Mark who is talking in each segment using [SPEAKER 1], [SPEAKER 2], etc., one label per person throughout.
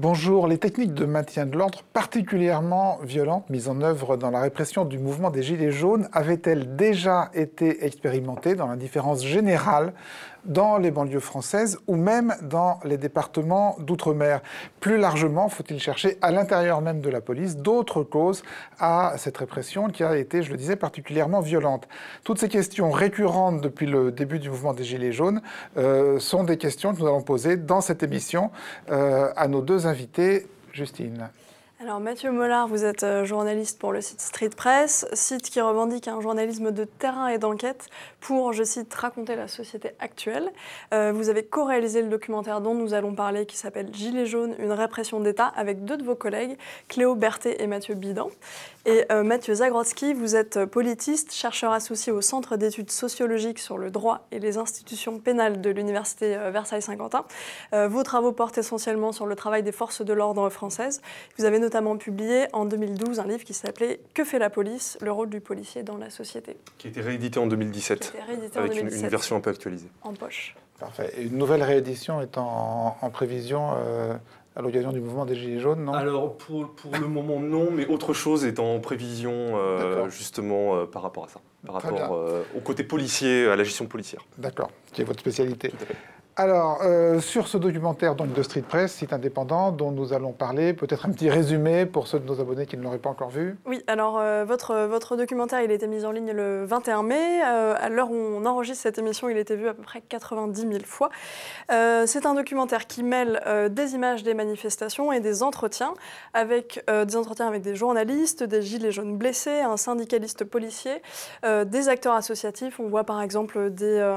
[SPEAKER 1] Bonjour. Les techniques de maintien de l'ordre particulièrement violentes mises en œuvre dans la répression du mouvement des Gilets jaunes avaient-elles déjà été expérimentées dans l'indifférence générale dans les banlieues françaises ou même dans les départements d'outre-mer? Plus largement, faut-il chercher à l'intérieur même de la police d'autres causes à cette répression qui a été, je le disais, particulièrement violente? Toutes ces questions récurrentes depuis le début du mouvement des Gilets jaunes sont des questions que nous allons poser dans cette émission à nos deux invités. Justine.
[SPEAKER 2] Alors Mathieu Mollard, vous êtes journaliste pour le site Street Press, site qui revendique un journalisme de terrain et d'enquête pour, je cite, raconter la société actuelle. Vous avez co-réalisé le documentaire dont nous allons parler qui s'appelle Gilets jaunes, une répression d'État avec deux de vos collègues, Cléo Berthet et Mathieu Bidan. Et Mathieu Zagrodzki, vous êtes politiste, chercheur associé au Centre d'études sociologiques sur le droit et les institutions pénales de l'Université Versailles-Saint-Quentin. Vos travaux portent essentiellement sur le travail des forces de l'ordre françaises. Vous avez notamment publié en 2012 un livre qui s'appelait « Que fait la police ? Le rôle du policier dans la société ».
[SPEAKER 3] Qui a été réédité en 2017, avec une version un peu actualisée.
[SPEAKER 2] En poche.
[SPEAKER 1] Parfait. Et une nouvelle réédition est en prévision à l'occasion du mouvement des Gilets jaunes, non?
[SPEAKER 3] Alors, pour le moment, non, mais autre chose est en prévision, justement, par rapport à ça. Par rapport au côté policier, à la gestion policière.
[SPEAKER 1] D'accord, qui est votre spécialité.
[SPEAKER 3] Tout à fait.
[SPEAKER 1] Alors, sur ce documentaire donc, de Street Press, site indépendant, dont nous allons parler, peut-être un petit résumé pour ceux de nos abonnés qui ne l'auraient pas encore vu.
[SPEAKER 2] Oui, alors votre documentaire, il a été mis en ligne le 21 mai. À l'heure où on enregistre cette émission, il a été vu à peu près 90 000 fois. C'est un documentaire qui mêle des images des manifestations et des entretiens avec des journalistes, des gilets jaunes blessés, un syndicaliste policier, des acteurs associatifs. On voit par exemple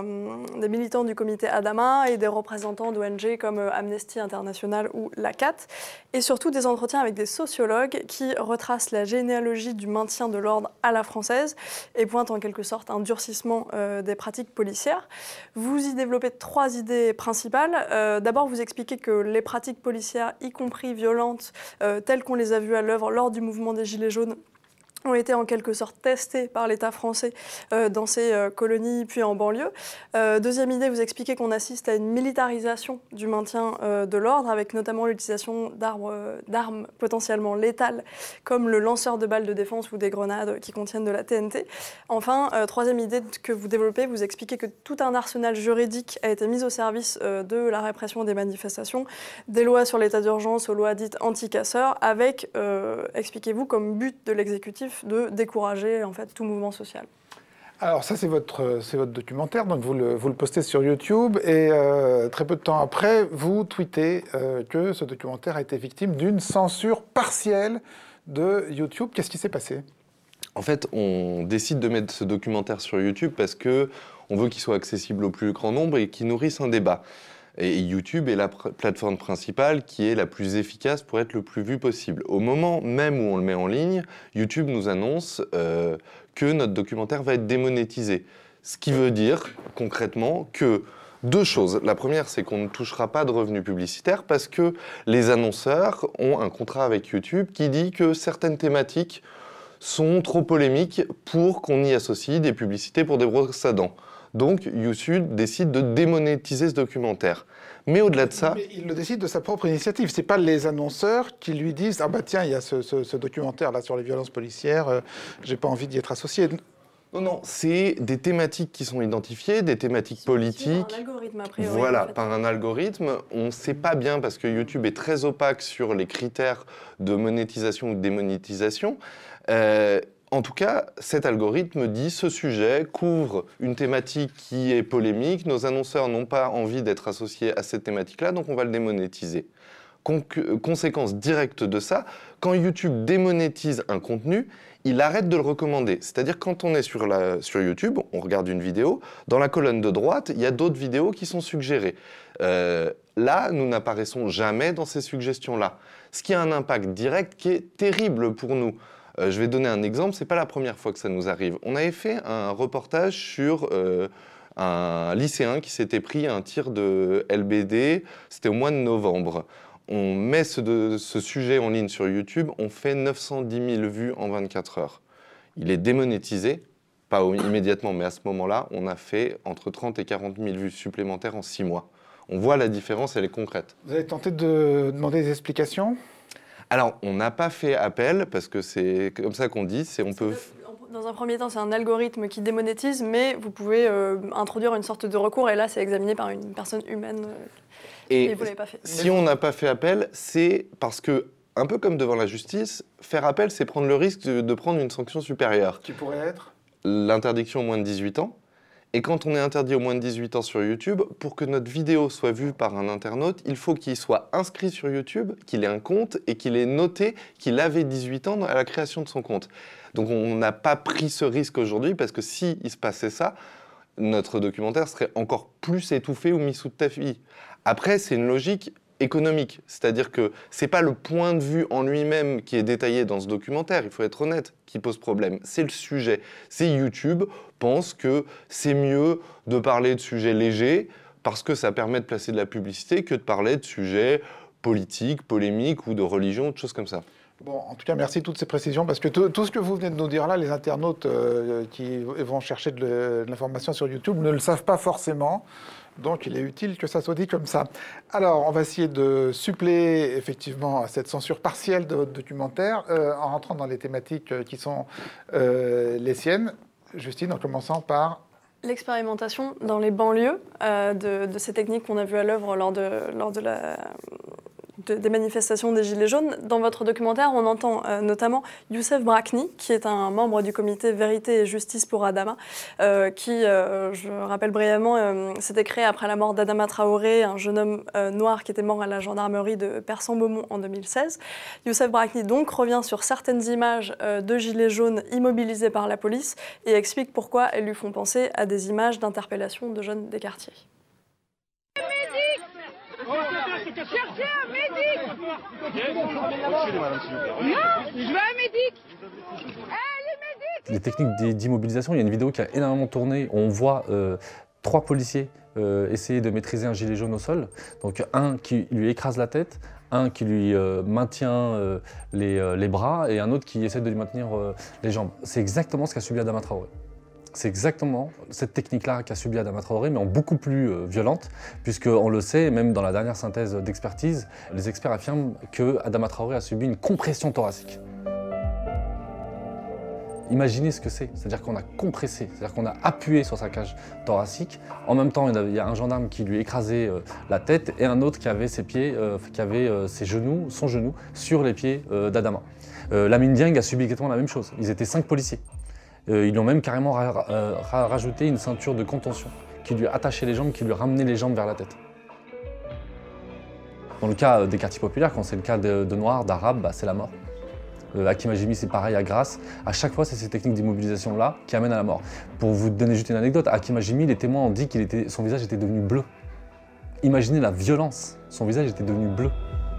[SPEAKER 2] des militants du comité Adama et des représentants d'ONG comme Amnesty International ou l'ACAT, et surtout des entretiens avec des sociologues qui retracent la généalogie du maintien de l'ordre à la française et pointent en quelque sorte un durcissement des pratiques policières. Vous y développez trois idées principales. D'abord, vous expliquez que les pratiques policières, y compris violentes, telles qu'on les a vues à l'œuvre lors du mouvement des Gilets jaunes, ont été en quelque sorte testés par l'État français dans ses colonies puis en banlieue. Deuxième idée, vous expliquez qu'on assiste à une militarisation du maintien de l'ordre, avec notamment l'utilisation d'armes potentiellement létales, comme le lanceur de balles de défense ou des grenades qui contiennent de la TNT. Enfin, troisième idée que vous développez, vous expliquez que tout un arsenal juridique a été mis au service de la répression des manifestations, des lois sur l'état d'urgence aux lois dites anti-casseurs, avec, expliquez-vous, comme but de l'exécutif de décourager en fait tout mouvement social.
[SPEAKER 1] Alors ça, c'est votre documentaire, donc vous le postez sur YouTube, et très peu de temps après, vous tweetez que ce documentaire a été victime d'une censure partielle de YouTube. Qu'est-ce qui s'est passé?
[SPEAKER 4] En fait, on décide de mettre ce documentaire sur YouTube parce qu'on veut qu'il soit accessible au plus grand nombre et qu'il nourrisse un débat. Et YouTube est la plateforme principale qui est la plus efficace pour être le plus vu possible. Au moment même où on le met en ligne, YouTube nous annonce que notre documentaire va être démonétisé. Ce qui veut dire concrètement que deux choses. La première, c'est qu'on ne touchera pas de revenus publicitaires parce que les annonceurs ont un contrat avec YouTube qui dit que certaines thématiques sont trop polémiques pour qu'on y associe des publicités pour des brosses à dents. Donc, YouTube décide de démonétiser ce documentaire. Mais au-delà de ça...
[SPEAKER 1] Mais il le décide de sa propre initiative. Ce n'est pas les annonceurs qui lui disent « Ah bah tiens, il y a ce documentaire-là sur les violences policières, j'ai pas envie d'y être associé ».
[SPEAKER 4] Non, c'est des thématiques qui sont identifiées, des thématiques politiques.
[SPEAKER 2] Par un algorithme, a priori.
[SPEAKER 4] Voilà,
[SPEAKER 2] en fait.
[SPEAKER 4] par un algorithme. On ne sait pas bien parce que YouTube est très opaque sur les critères de monétisation ou de démonétisation. En tout cas, cet algorithme dit ce sujet couvre une thématique qui est polémique. Nos annonceurs n'ont pas envie d'être associés à cette thématique-là, donc on va le démonétiser. Conséquence directe de ça, quand YouTube démonétise un contenu, il arrête de le recommander. C'est-à-dire quand on est sur YouTube, on regarde une vidéo, dans la colonne de droite, il y a d'autres vidéos qui sont suggérées. Là, nous n'apparaissons jamais dans ces suggestions-là. Ce qui a un impact direct qui est terrible pour nous. Je vais donner un exemple, c'est pas la première fois que ça nous arrive. On avait fait un reportage sur un lycéen qui s'était pris un tir de LBD, c'était au mois de novembre. On met ce sujet en ligne sur YouTube, on fait 910 000 vues en 24 heures. Il est démonétisé, pas immédiatement, mais à ce moment-là, on a fait entre 30 et 40 000 vues supplémentaires en 6 mois. On voit la différence, elle est concrète.
[SPEAKER 1] Vous avez tenté de demander des explications ?
[SPEAKER 4] Alors, on n'a pas fait appel, parce que c'est comme ça qu'on dit,
[SPEAKER 2] Dans un premier temps, c'est un algorithme qui démonétise, mais vous pouvez introduire une sorte de recours, et là, c'est examiné par une personne humaine, et vous ne l'avez pas fait.
[SPEAKER 4] Si on n'a pas fait appel, c'est parce que, un peu comme devant la justice, faire appel, c'est prendre le risque de prendre une sanction supérieure.
[SPEAKER 1] Qui pourrait être ?
[SPEAKER 4] L'interdiction au moins de 18 ans. Et quand on est interdit au moins de 18 ans sur YouTube, pour que notre vidéo soit vue par un internaute, il faut qu'il soit inscrit sur YouTube, qu'il ait un compte et qu'il ait noté qu'il avait 18 ans à la création de son compte. Donc on n'a pas pris ce risque aujourd'hui parce que s'il se passait ça, notre documentaire serait encore plus étouffé ou mis sous tapis. Après, c'est une logique économique, c'est-à-dire que c'est pas le point de vue en lui-même qui est détaillé dans ce documentaire, il faut être honnête, qui pose problème, c'est le sujet. C'est YouTube pense que c'est mieux de parler de sujets légers parce que ça permet de placer de la publicité que de parler de sujets politiques, polémiques ou de religion, de choses comme ça.
[SPEAKER 1] Bon, en tout cas, merci de toutes ces précisions, parce que tout ce que vous venez de nous dire là, les internautes qui vont chercher de l'information sur YouTube ne le savent pas forcément. Donc, il est utile que ça soit dit comme ça. Alors, on va essayer de suppléer effectivement à cette censure partielle de votre documentaire en rentrant dans les thématiques qui sont les siennes. Justine, en commençant par...
[SPEAKER 2] L'expérimentation dans les banlieues de ces techniques qu'on a vues à l'œuvre lors des manifestations des Gilets jaunes. Dans votre documentaire, on entend notamment Youssef Brakni, qui est un membre du comité Vérité et Justice pour Adama, qui, je rappelle brièvement, s'était créé après la mort d'Adama Traoré, un jeune homme noir qui était mort à la gendarmerie de Persan-Beaumont en 2016. Youssef Brakni donc revient sur certaines images de Gilets jaunes immobilisés par la police et explique pourquoi elles lui font penser à des images d'interpellation de jeunes des quartiers.
[SPEAKER 5] Cherchez un médic. Non, je veux un médic.
[SPEAKER 6] Les techniques d'immobilisation, il y a une vidéo qui a énormément tourné. On voit 3 policiers essayer de maîtriser un gilet jaune au sol. Donc un qui lui écrase la tête, un qui lui maintient les bras et un autre qui essaie de lui maintenir les jambes. C'est exactement ce qu'a subi Adama Traoré. C'est exactement cette technique-là qu'a subi Adama Traoré, mais en beaucoup plus violente, puisqu'on le sait, même dans la dernière synthèse d'expertise, les experts affirment que Adama Traoré a subi une compression thoracique. Imaginez ce que c'est-à-dire qu'on a compressé, c'est-à-dire qu'on a appuyé sur sa cage thoracique. En même temps, il y a un gendarme qui lui écrasait la tête et un autre qui avait ses pieds, qui avait son genou sur les pieds d'Adama. Lamine Dieng a subi exactement la même chose. Ils étaient 5 policiers. Ils lui ont même carrément rajouté une ceinture de contention qui lui attachait les jambes, qui lui ramenait les jambes vers la tête. Dans le cas des quartiers populaires, quand c'est le cas de Noirs, d'Arabes, c'est la mort. Hakim Hajimi, c'est pareil à Grasse. À chaque fois, c'est ces techniques d'immobilisation-là qui amènent à la mort. Pour vous donner juste une anecdote, Hakim Hajimi, les témoins ont dit que son visage était devenu bleu. Imaginez la violence, son visage était devenu bleu.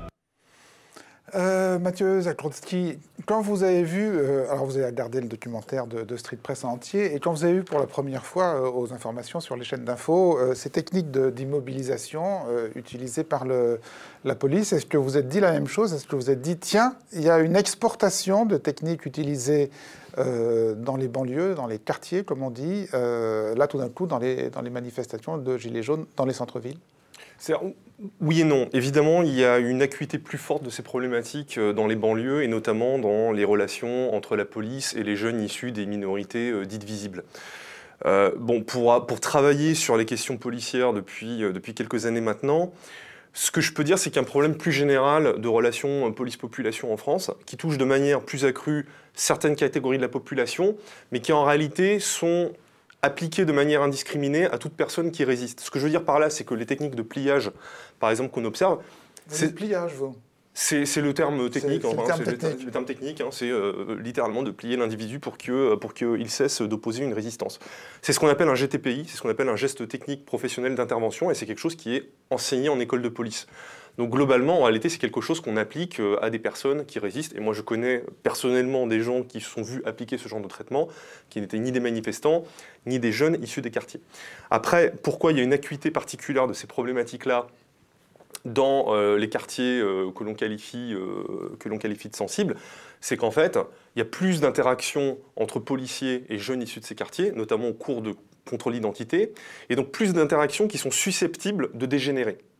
[SPEAKER 1] Mathieu Zakrzewski, quand vous avez vu, alors vous avez regardé le documentaire de Street Press en entier, et quand vous avez vu pour la première fois aux informations sur les chaînes d'infos ces techniques d'immobilisation utilisées par la police, est-ce que vous vous êtes dit la même chose? Est-ce que vous vous êtes dit, tiens, il y a une exportation de techniques utilisées dans les banlieues, dans les quartiers, comme on dit, là tout d'un coup dans les manifestations de Gilets jaunes dans les centres-villes?
[SPEAKER 3] Oui et non. Évidemment, il y a une acuité plus forte de ces problématiques dans les banlieues et notamment dans les relations entre la police et les jeunes issus des minorités dites visibles. Pour travailler sur les questions policières depuis quelques années maintenant, ce que je peux dire, c'est qu'il y a un problème plus général de relations police-population en France qui touche de manière plus accrue certaines catégories de la population, mais qui en réalité sont appliquées de manière indiscriminée à toute personne qui résiste. Ce que je veux dire par là, c'est que les techniques de pliage, par exemple, qu'on observe...
[SPEAKER 1] C'est le pliage, vous?
[SPEAKER 3] C'est le terme technique.
[SPEAKER 1] C'est
[SPEAKER 3] le terme technique, hein, c'est littéralement de plier l'individu pour qu'il cesse d'opposer une résistance. C'est ce qu'on appelle un GTPI, c'est ce qu'on appelle un geste technique professionnel d'intervention, et c'est quelque chose qui est enseigné en école de police. Donc globalement, en réalité, c'est quelque chose qu'on applique à des personnes qui résistent. Et moi, je connais personnellement des gens qui se sont vus appliquer ce genre de traitement, qui n'étaient ni des manifestants, ni des jeunes issus des quartiers. Après, pourquoi il y a une acuité particulière de ces problématiques-là dans les quartiers que l'on qualifie de sensibles, c'est qu'en fait, il y a plus d'interactions entre policiers et jeunes issus de ces quartiers, notamment au cours de contrôle d'identité, et donc plus d'interactions qui sont susceptibles de dégénérer.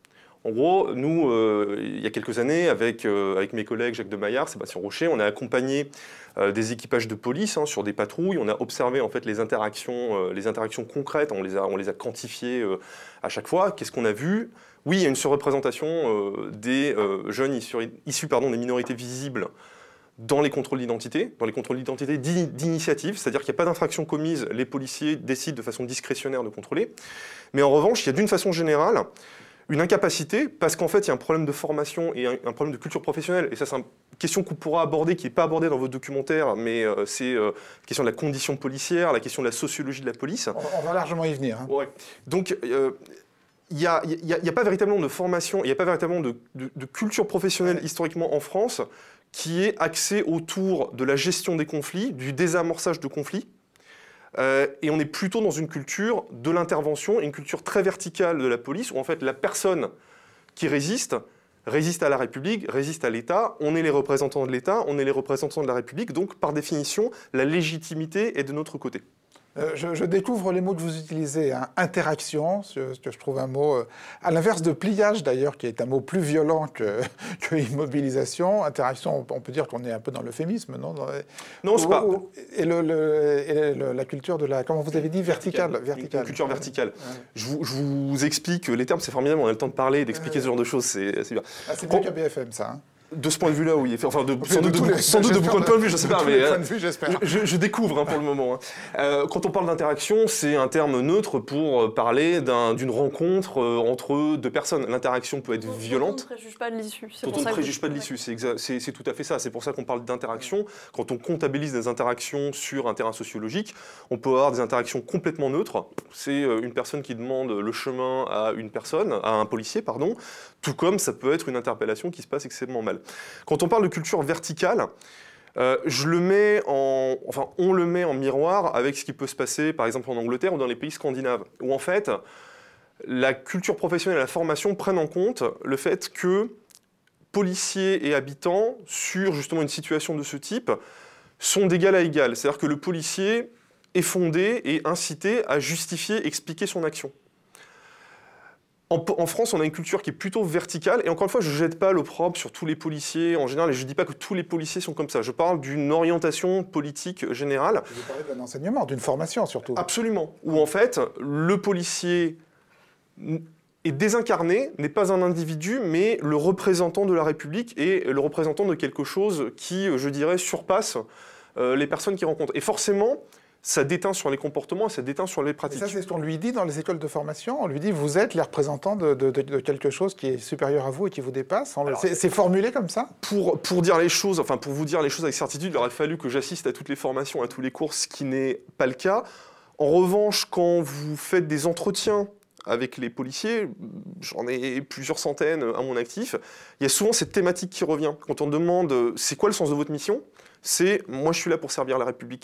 [SPEAKER 3] En gros, nous, il y a quelques années, avec mes collègues Jacques de Maillard, Sébastien Rocher, on a accompagné des équipages de police sur des patrouilles. On a observé en fait les interactions concrètes, on les a quantifiées à chaque fois. Qu'est-ce qu'on a vu ? Oui, il y a une surreprésentation des jeunes issus des minorités visibles dans les contrôles d'identité, d'initiative, c'est-à-dire qu'il n'y a pas d'infraction commise, les policiers décident de façon discrétionnaire de contrôler. Mais en revanche, il y a d'une façon générale une incapacité, parce qu'en fait, il y a un problème de formation et un problème de culture professionnelle. Et ça, c'est une question qu'on pourra aborder, qui n'est pas abordée dans votre documentaire, mais c'est la question de la condition policière, la question de la sociologie de la police.
[SPEAKER 1] On va largement y venir. Hein.
[SPEAKER 3] Ouais. Donc, il n'y a pas véritablement de formation, il n'y a pas véritablement de culture professionnelle historiquement en France qui est axée autour de la gestion des conflits, du désamorçage de conflits. Et on est plutôt dans une culture de l'intervention, une culture très verticale de la police, où en fait la personne qui résiste à la République, résiste à l'État. On est les représentants de l'État, on est les représentants de la République, donc par définition, la légitimité est de notre côté.
[SPEAKER 1] Je découvre les mots que vous utilisez, hein. Interaction, ce que je trouve un mot, à l'inverse de pliage d'ailleurs, qui est un mot plus violent que immobilisation. Interaction, on peut dire qu'on est un peu dans l'euphémisme, non ?
[SPEAKER 3] Non, c'est pas.
[SPEAKER 1] Et la culture de la, comment vous avez dit, verticale.
[SPEAKER 3] Une culture verticale. Ouais. Je vous explique, les termes c'est formidable, on a le temps de parler et d'expliquer ce genre de choses, c'est bien.
[SPEAKER 1] Ah, c'est bien qu'à BFM ça, hein.
[SPEAKER 3] De ce point de vue-là, oui. Enfin, sans doute de beaucoup de points de vue, je sais pas, mais je découvre pour le moment. Quand on parle d'interaction, c'est un terme neutre pour parler d'une rencontre entre deux personnes. L'interaction peut être violente.
[SPEAKER 2] Quand on ne préjuge pas de l'issue.
[SPEAKER 3] Quand on ne préjuge pas de l'issue, c'est tout à fait ça. C'est pour ça qu'on parle d'interaction. Quand on comptabilise des interactions sur un terrain sociologique, on peut avoir des interactions complètement neutres. C'est une personne qui demande le chemin à un policier, pardon. Tout comme ça peut être une interpellation qui se passe extrêmement mal. Quand on parle de culture verticale, on le met en miroir avec ce qui peut se passer par exemple en Angleterre ou dans les pays scandinaves, où en fait la culture professionnelle et la formation prennent en compte le fait que policiers et habitants, sur justement une situation de ce type, sont d'égal à égal. C'est-à-dire que le policier est fondé et incité à justifier, expliquer son action. En France, on a une culture qui est plutôt verticale, et encore une fois, je ne jette pas l'opprobre sur tous les policiers en général, et je ne dis pas que tous les policiers sont comme ça. Je parle d'une orientation politique générale.
[SPEAKER 1] Vous parlez d'un enseignement, d'une formation surtout.
[SPEAKER 3] Absolument, où en fait, le policier est désincarné, n'est pas un individu, mais le représentant de la République et le représentant de quelque chose qui, je dirais, surpasse les personnes qu'il rencontre. Et forcément, ça déteint sur les comportements et ça déteint sur les pratiques.
[SPEAKER 1] Et ça, c'est ce qu'on lui dit dans les écoles de formation. On lui dit, vous êtes les représentants de quelque chose qui est supérieur à vous et qui vous dépasse. C'est formulé comme ça ?
[SPEAKER 3] Pour dire les choses, enfin pour vous dire les choses avec certitude, il aurait fallu que j'assiste à toutes les formations, à tous les cours, ce qui n'est pas le cas. En revanche, quand vous faites des entretiens avec les policiers, j'en ai plusieurs centaines à mon actif, il y a souvent cette thématique qui revient. Quand on demande « c'est quoi le sens de votre mission ?», c'est « moi je suis là pour servir la République ».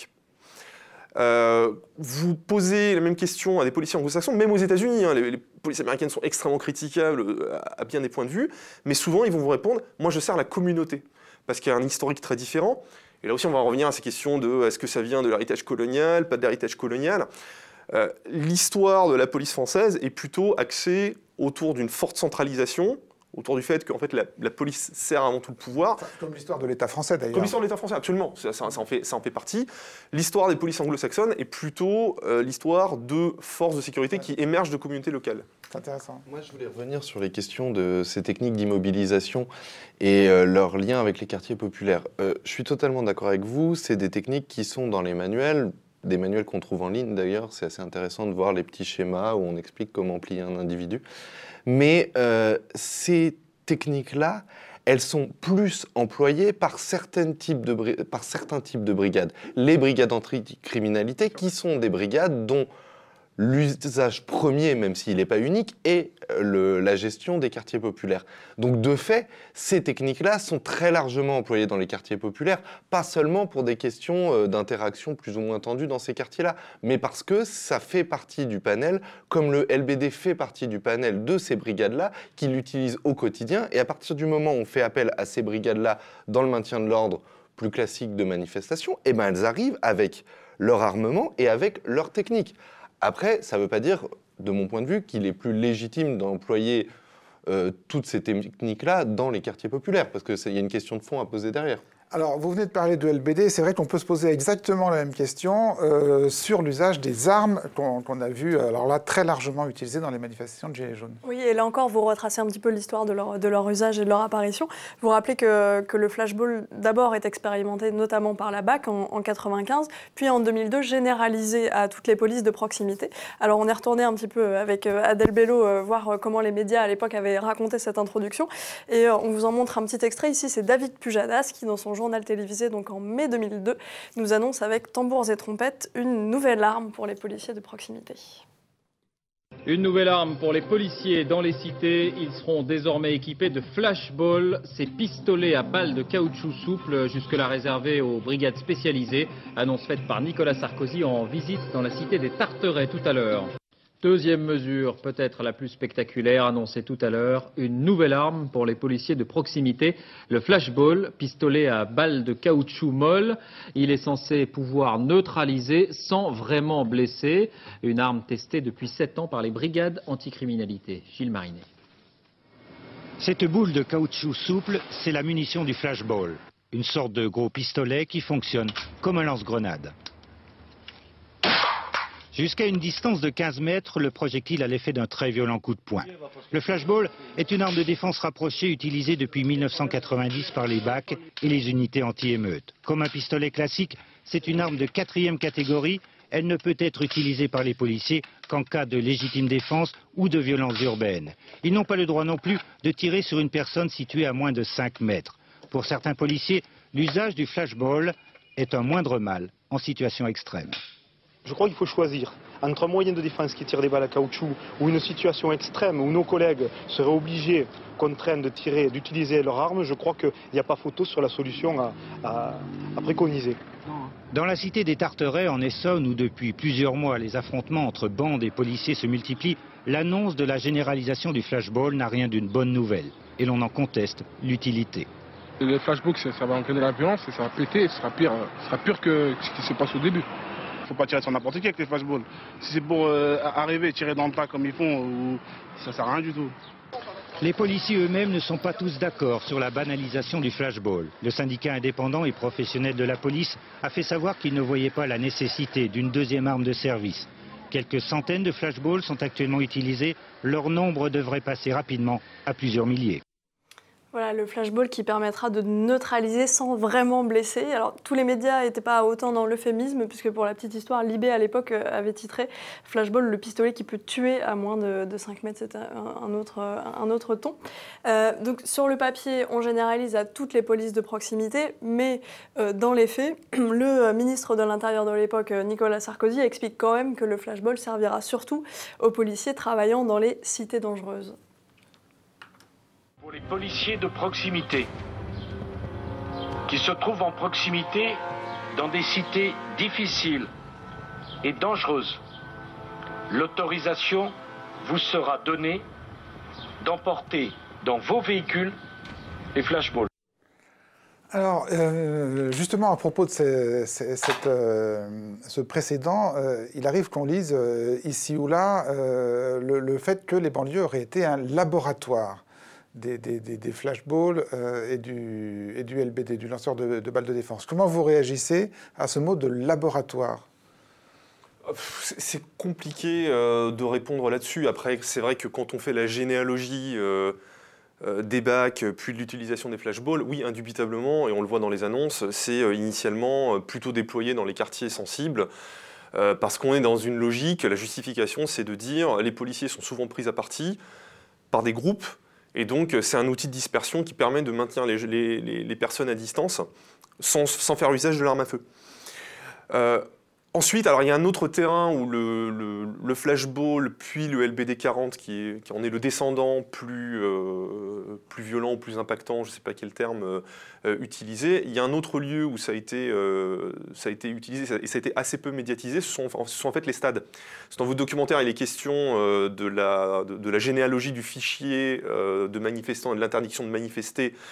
[SPEAKER 3] Vous posez la même question à des policiers anglo-saxons, même aux États-Unis, hein, les polices américaines sont extrêmement critiquables à bien des points de vue, mais souvent ils vont vous répondre « moi je sers la communauté », parce qu'il y a un historique très différent. Et là aussi on va revenir à ces questions de est-ce que ça vient de l'héritage colonial, pas de l'héritage colonial. L'histoire de la police française est plutôt axée autour d'une forte centralisation, autour du fait qu'en fait, la police sert avant tout le pouvoir.
[SPEAKER 1] Enfin, comme l'histoire de l'État français, d'ailleurs.
[SPEAKER 3] Comme l'histoire de l'État français, absolument. Ça en fait partie. L'histoire des polices anglo-saxonnes est plutôt l'histoire de forces de sécurité qui émergent de communautés locales.
[SPEAKER 1] C'est intéressant.
[SPEAKER 4] Moi, je voulais revenir sur les questions de ces techniques d'immobilisation et leur lien avec les quartiers populaires. Je suis totalement d'accord avec vous. C'est des techniques qui sont dans les manuels, des manuels qu'on trouve en ligne d'ailleurs. C'est assez intéressant de voir les petits schémas où on explique comment plier un individu. Mais ces techniques-là, elles sont plus employées par certains types de brigades. Les brigades anti-criminalité, qui sont des brigades dont l'usage premier, même s'il n'est pas unique, est la gestion des quartiers populaires. Donc de fait, ces techniques-là sont très largement employées dans les quartiers populaires, pas seulement pour des questions d'interaction plus ou moins tendues dans ces quartiers-là, mais parce que ça fait partie du panel, comme le LBD fait partie du panel de ces brigades-là, qui l'utilisent au quotidien. Et à partir du moment où on fait appel à ces brigades-là dans le maintien de l'ordre plus classique de manifestation, eh ben elles arrivent avec leur armement et avec leur technique. Après, ça ne veut pas dire, de mon point de vue, qu'il est plus légitime d'employer toutes ces techniques-là dans les quartiers populaires, parce qu'il y a une question de fond à poser derrière.
[SPEAKER 1] Alors, vous venez de parler de LBD, c'est vrai qu'on peut se poser exactement la même question sur l'usage des armes qu'on a vu, alors là, très largement utilisées dans les manifestations de Gilets jaunes.
[SPEAKER 2] Oui, et là encore, vous retracez un petit peu l'histoire de leur usage et de leur apparition. Vous rappelez que le flashball, d'abord, est expérimenté notamment par la BAC en 1995, puis en 2002, généralisé à toutes les polices de proximité. Alors, on est retourné un petit peu avec Adèle Bello, voir comment les médias, à l'époque, avaient raconté cette introduction. Et on vous en montre un petit extrait ici, c'est David Pujadas qui, dans son journal télévisé, donc en mai 2002, nous annonce avec tambours et trompettes une nouvelle arme pour les policiers de proximité.
[SPEAKER 7] Une nouvelle arme pour les policiers dans les cités. Ils seront désormais équipés de flashballs, ces pistolets à balles de caoutchouc souple, jusque-là réservés aux brigades spécialisées. Annonce faite par Nicolas Sarkozy en visite dans la cité des Tarterets tout à l'heure. Deuxième mesure, peut-être la plus spectaculaire, annoncée tout à l'heure, une nouvelle arme pour les policiers de proximité, le flashball, pistolet à balles de caoutchouc molle. Il est censé pouvoir neutraliser sans vraiment blesser. Une arme testée depuis 7 ans par les brigades anticriminalité. Gilles Marinet.
[SPEAKER 8] Cette boule de caoutchouc souple, c'est la munition du flashball. Une sorte de gros pistolet qui fonctionne comme un lance-grenade. Jusqu'à une distance de 15 mètres, le projectile a l'effet d'un très violent coup de poing. Le flashball est une arme de défense rapprochée utilisée depuis 1990 par les BAC et les unités anti-émeutes. Comme un pistolet classique, c'est une arme de 4e catégorie. Elle ne peut être utilisée par les policiers qu'en cas de légitime défense ou de violence urbaine. Ils n'ont pas le droit non plus de tirer sur une personne située à moins de 5 mètres. Pour certains policiers, l'usage du flashball est un moindre mal en situation extrême.
[SPEAKER 9] Je crois qu'il faut choisir entre un moyen de défense qui tire des balles à caoutchouc ou une situation extrême où nos collègues seraient obligés, contraints d'utiliser leur arme. Je crois qu'il n'y a pas photo sur la solution à préconiser.
[SPEAKER 8] Dans la cité des Tarterets, en Essonne, où depuis plusieurs mois les affrontements entre bandes et policiers se multiplient, l'annonce de la généralisation du flashball n'a rien d'une bonne nouvelle. Et l'on en conteste l'utilité.
[SPEAKER 10] Le flashball, ça va entraîner la violence et ça va péter, ce sera pire que ce qui se passe au début. Il ne faut pas tirer sur n'importe qui avec les flashballs. Si c'est pour arriver et tirer dans le tas comme ils font, ça ne sert à rien du tout.
[SPEAKER 8] Les policiers eux-mêmes ne sont pas tous d'accord sur la banalisation du flashball. Le syndicat indépendant et professionnel de la police a fait savoir qu'il ne voyait pas la nécessité d'une deuxième arme de service. Quelques centaines de flashballs sont actuellement utilisés. Leur nombre devrait passer rapidement à plusieurs milliers.
[SPEAKER 2] Voilà, le flashball qui permettra de neutraliser sans vraiment blesser. Alors, tous les médias n'étaient pas autant dans l'euphémisme, puisque pour la petite histoire, Libé, à l'époque, avait titré « Flashball, le pistolet qui peut tuer à moins de 5 mètres ». C'était un autre ton. Donc, sur le papier, on généralise à toutes les polices de proximité, mais dans les faits, le ministre de l'Intérieur de l'époque, Nicolas Sarkozy, explique quand même que le flashball servira surtout aux policiers travaillant dans les cités dangereuses.
[SPEAKER 11] Pour les policiers de proximité, qui se trouvent en proximité dans des cités difficiles et dangereuses, l'autorisation vous sera donnée d'emporter dans vos véhicules les flashballs.
[SPEAKER 1] Alors, justement, à propos de ce précédent, il arrive qu'on lise ici ou là le fait que les banlieues auraient été un laboratoire des flashballs et du LBD, du lanceur de balles de défense. Comment vous réagissez à ce mot de laboratoire ?
[SPEAKER 3] C'est compliqué de répondre là-dessus. Après, c'est vrai que quand on fait la généalogie des BAC, puis de l'utilisation des flashballs, oui, indubitablement, et on le voit dans les annonces, c'est initialement plutôt déployé dans les quartiers sensibles, parce qu'on est dans une logique, la justification, c'est de dire les policiers sont souvent pris à partie par des groupes. Et donc, c'est un outil de dispersion qui permet de maintenir les personnes à distance sans faire usage de l'arme à feu. Ensuite, alors, il y a un autre terrain où le flashball puis le LBD 40, qui en est le descendant plus violent ou plus impactant, je ne sais pas quel terme utiliser. Il y a un autre lieu où ça a été utilisé et ça a été assez peu médiatisé, ce sont en fait les stades. Dans vos documentaires, il est question de la généalogie du fichier de manifestants et de l'interdiction de manifester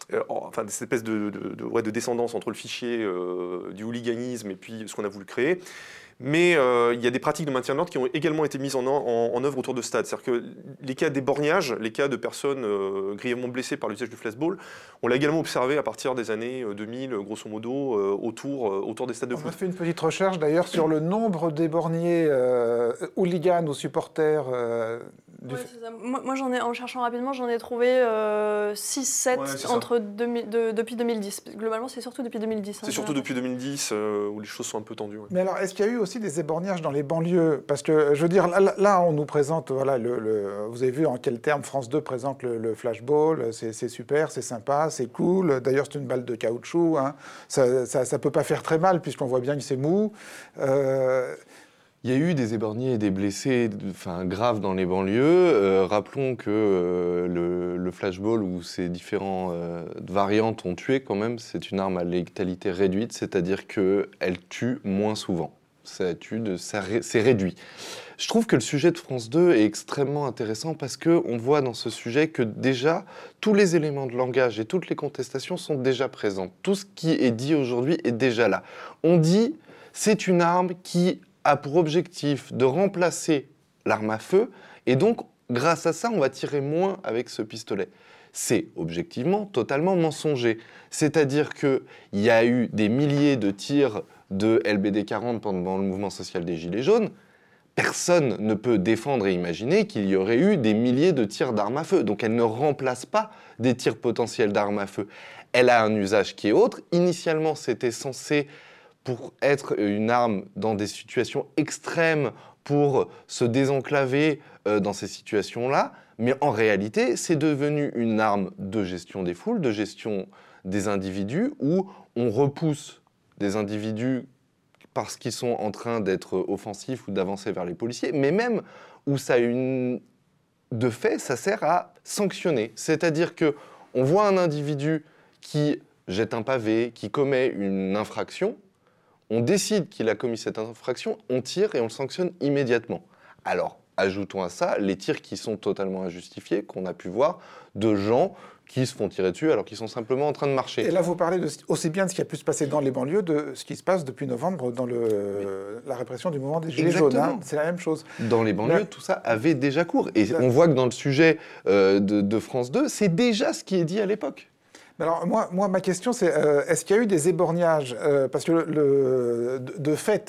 [SPEAKER 3] enfin cette espèce de descendance entre le fichier du hooliganisme et puis ce qu'on a voulu créer. Mais il y a des pratiques de maintien de l'ordre qui ont également été mises en œuvre autour de stades. C'est-à-dire que les cas d'éborgnage, les cas de personnes grièvement blessées par l'usage du flashball, on l'a également observé à partir des années 2000, grosso modo, autour des stades de foot.
[SPEAKER 1] On a fait une petite recherche d'ailleurs sur le nombre d'éborgnés hooligans ou supporters.
[SPEAKER 2] Ouais, moi en cherchant rapidement, j'en ai trouvé 6-7 depuis 2010. Globalement, c'est surtout depuis 2010.
[SPEAKER 3] C'est surtout depuis 2010 où les choses sont un peu tendues. Ouais.
[SPEAKER 1] Mais alors, est-ce qu'il y a eu aussi des éborgnages dans les banlieues? Parce que, je veux dire, là on nous présente, voilà, vous avez vu en quels termes France 2 présente le flashball, c'est super, c'est sympa, c'est cool. D'ailleurs, c'est une balle de caoutchouc, hein. Ça peut pas faire très mal, puisqu'on voit bien que c'est mou.
[SPEAKER 4] Il y a eu des éborgnés et des blessés graves dans les banlieues. Rappelons que le flashball ou ses différentes variantes ont tué quand même. C'est une arme à létalité réduite, c'est-à-dire qu'elle tue moins souvent. C'est réduit. Je trouve que le sujet de France 2 est extrêmement intéressant parce qu'on voit dans ce sujet que déjà, tous les éléments de langage et toutes les contestations sont déjà présents. Tout ce qui est dit aujourd'hui est déjà là. On dit, c'est une arme qui a pour objectif de remplacer l'arme à feu, et donc, grâce à ça, on va tirer moins avec ce pistolet. C'est objectivement totalement mensonger. C'est-à-dire qu'il y a eu des milliers de tirs de LBD 40 pendant le mouvement social des Gilets jaunes. Personne ne peut défendre et imaginer qu'il y aurait eu des milliers de tirs d'armes à feu. Donc elle ne remplace pas des tirs potentiels d'armes à feu. Elle a un usage qui est autre. Initialement, c'était censé pour être une arme dans des situations extrêmes, pour se désenclaver dans ces situations-là. Mais en réalité, c'est devenu une arme de gestion des foules, de gestion des individus, où on repousse des individus parce qu'ils sont en train d'être offensifs ou d'avancer vers les policiers, mais même où de fait, ça sert à sanctionner. C'est-à-dire qu'on voit un individu qui jette un pavé, qui commet une infraction, on décide qu'il a commis cette infraction, on tire et on le sanctionne immédiatement. Alors, ajoutons à ça les tirs qui sont totalement injustifiés, qu'on a pu voir, de gens qui se font tirer dessus alors qu'ils sont simplement en train de marcher.
[SPEAKER 1] Et là, vous parlez aussi bien de ce qui a pu se passer dans les banlieues, de ce qui se passe depuis novembre dans la répression du mouvement des Gilets jaunes. Hein. C'est la même chose.
[SPEAKER 4] Dans les banlieues, tout ça avait déjà cours. Et on voit que dans le sujet de France 2, c'est déjà ce qui est dit à l'époque.
[SPEAKER 1] Alors moi, ma question, c'est est-ce qu'il y a eu des éborgnages parce que de fait,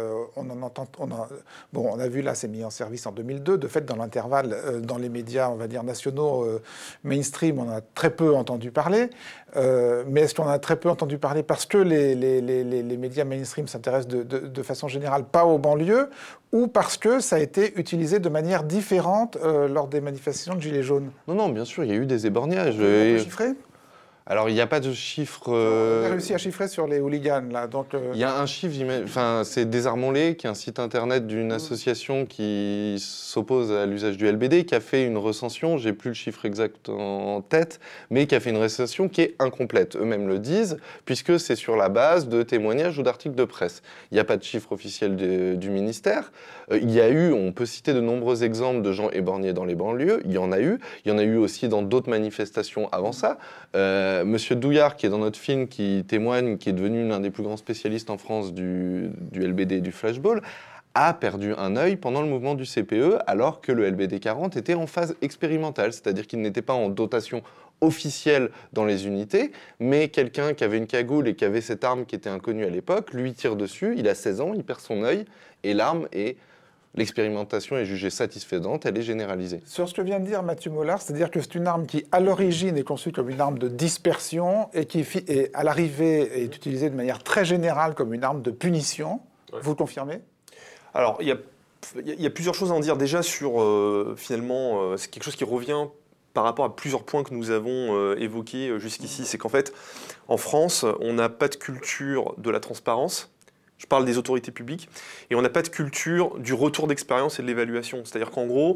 [SPEAKER 1] on a vu là, c'est mis en service en 2002. De fait, dans l'intervalle, dans les médias, on va dire nationaux, mainstream, on a très peu entendu parler. Mais est-ce qu'on a très peu entendu parler parce que les médias mainstream s'intéressent de façon générale pas aux banlieues, ou parce que ça a été utilisé de manière différente lors des manifestations de Gilets jaunes?
[SPEAKER 4] Non, bien sûr, il y a eu des éborgnages.
[SPEAKER 1] On peut chiffrer ?
[SPEAKER 4] Alors, il n'y a pas de chiffre...
[SPEAKER 1] On a réussi à chiffrer sur les hooligans, là.
[SPEAKER 4] Il y a un chiffre, c'est Désarmons-les, qui est un site internet d'une association qui s'oppose à l'usage du LBD, qui a fait une recension, j'ai plus le chiffre exact en tête, mais qui a fait une recension qui est incomplète. Eux-mêmes le disent, puisque c'est sur la base de témoignages ou d'articles de presse. Il n'y a pas de chiffre officiel du ministère. Il y a eu, on peut citer de nombreux exemples de gens éborgnés dans les banlieues, il y en a eu aussi dans d'autres manifestations avant ça. Monsieur Douillard, qui est dans notre film, qui témoigne, qui est devenu l'un des plus grands spécialistes en France du LBD et du flashball, a perdu un œil pendant le mouvement du CPE, alors que le LBD 40 était en phase expérimentale, c'est-à-dire qu'il n'était pas en dotation officielle dans les unités, mais quelqu'un qui avait une cagoule et qui avait cette arme qui était inconnue à l'époque, lui tire dessus, il a 16 ans, il perd son œil, et l'arme est... L'expérimentation est jugée satisfaisante, elle est généralisée.
[SPEAKER 1] Sur ce que vient de dire Mathieu Mollard, c'est-à-dire que c'est une arme qui, à l'origine, est conçue comme une arme de dispersion et qui, à l'arrivée, est utilisée de manière très générale comme une arme de punition. Ouais. Vous le confirmez ?
[SPEAKER 3] Alors, il y a plusieurs choses à en dire. Déjà, sur, finalement, c'est quelque chose qui revient par rapport à plusieurs points que nous avons évoqués jusqu'ici. C'est qu'en fait, en France, on n'a pas de culture de la transparence. Je parle des autorités publiques, et on n'a pas de culture du retour d'expérience et de l'évaluation. C'est-à-dire qu'en gros,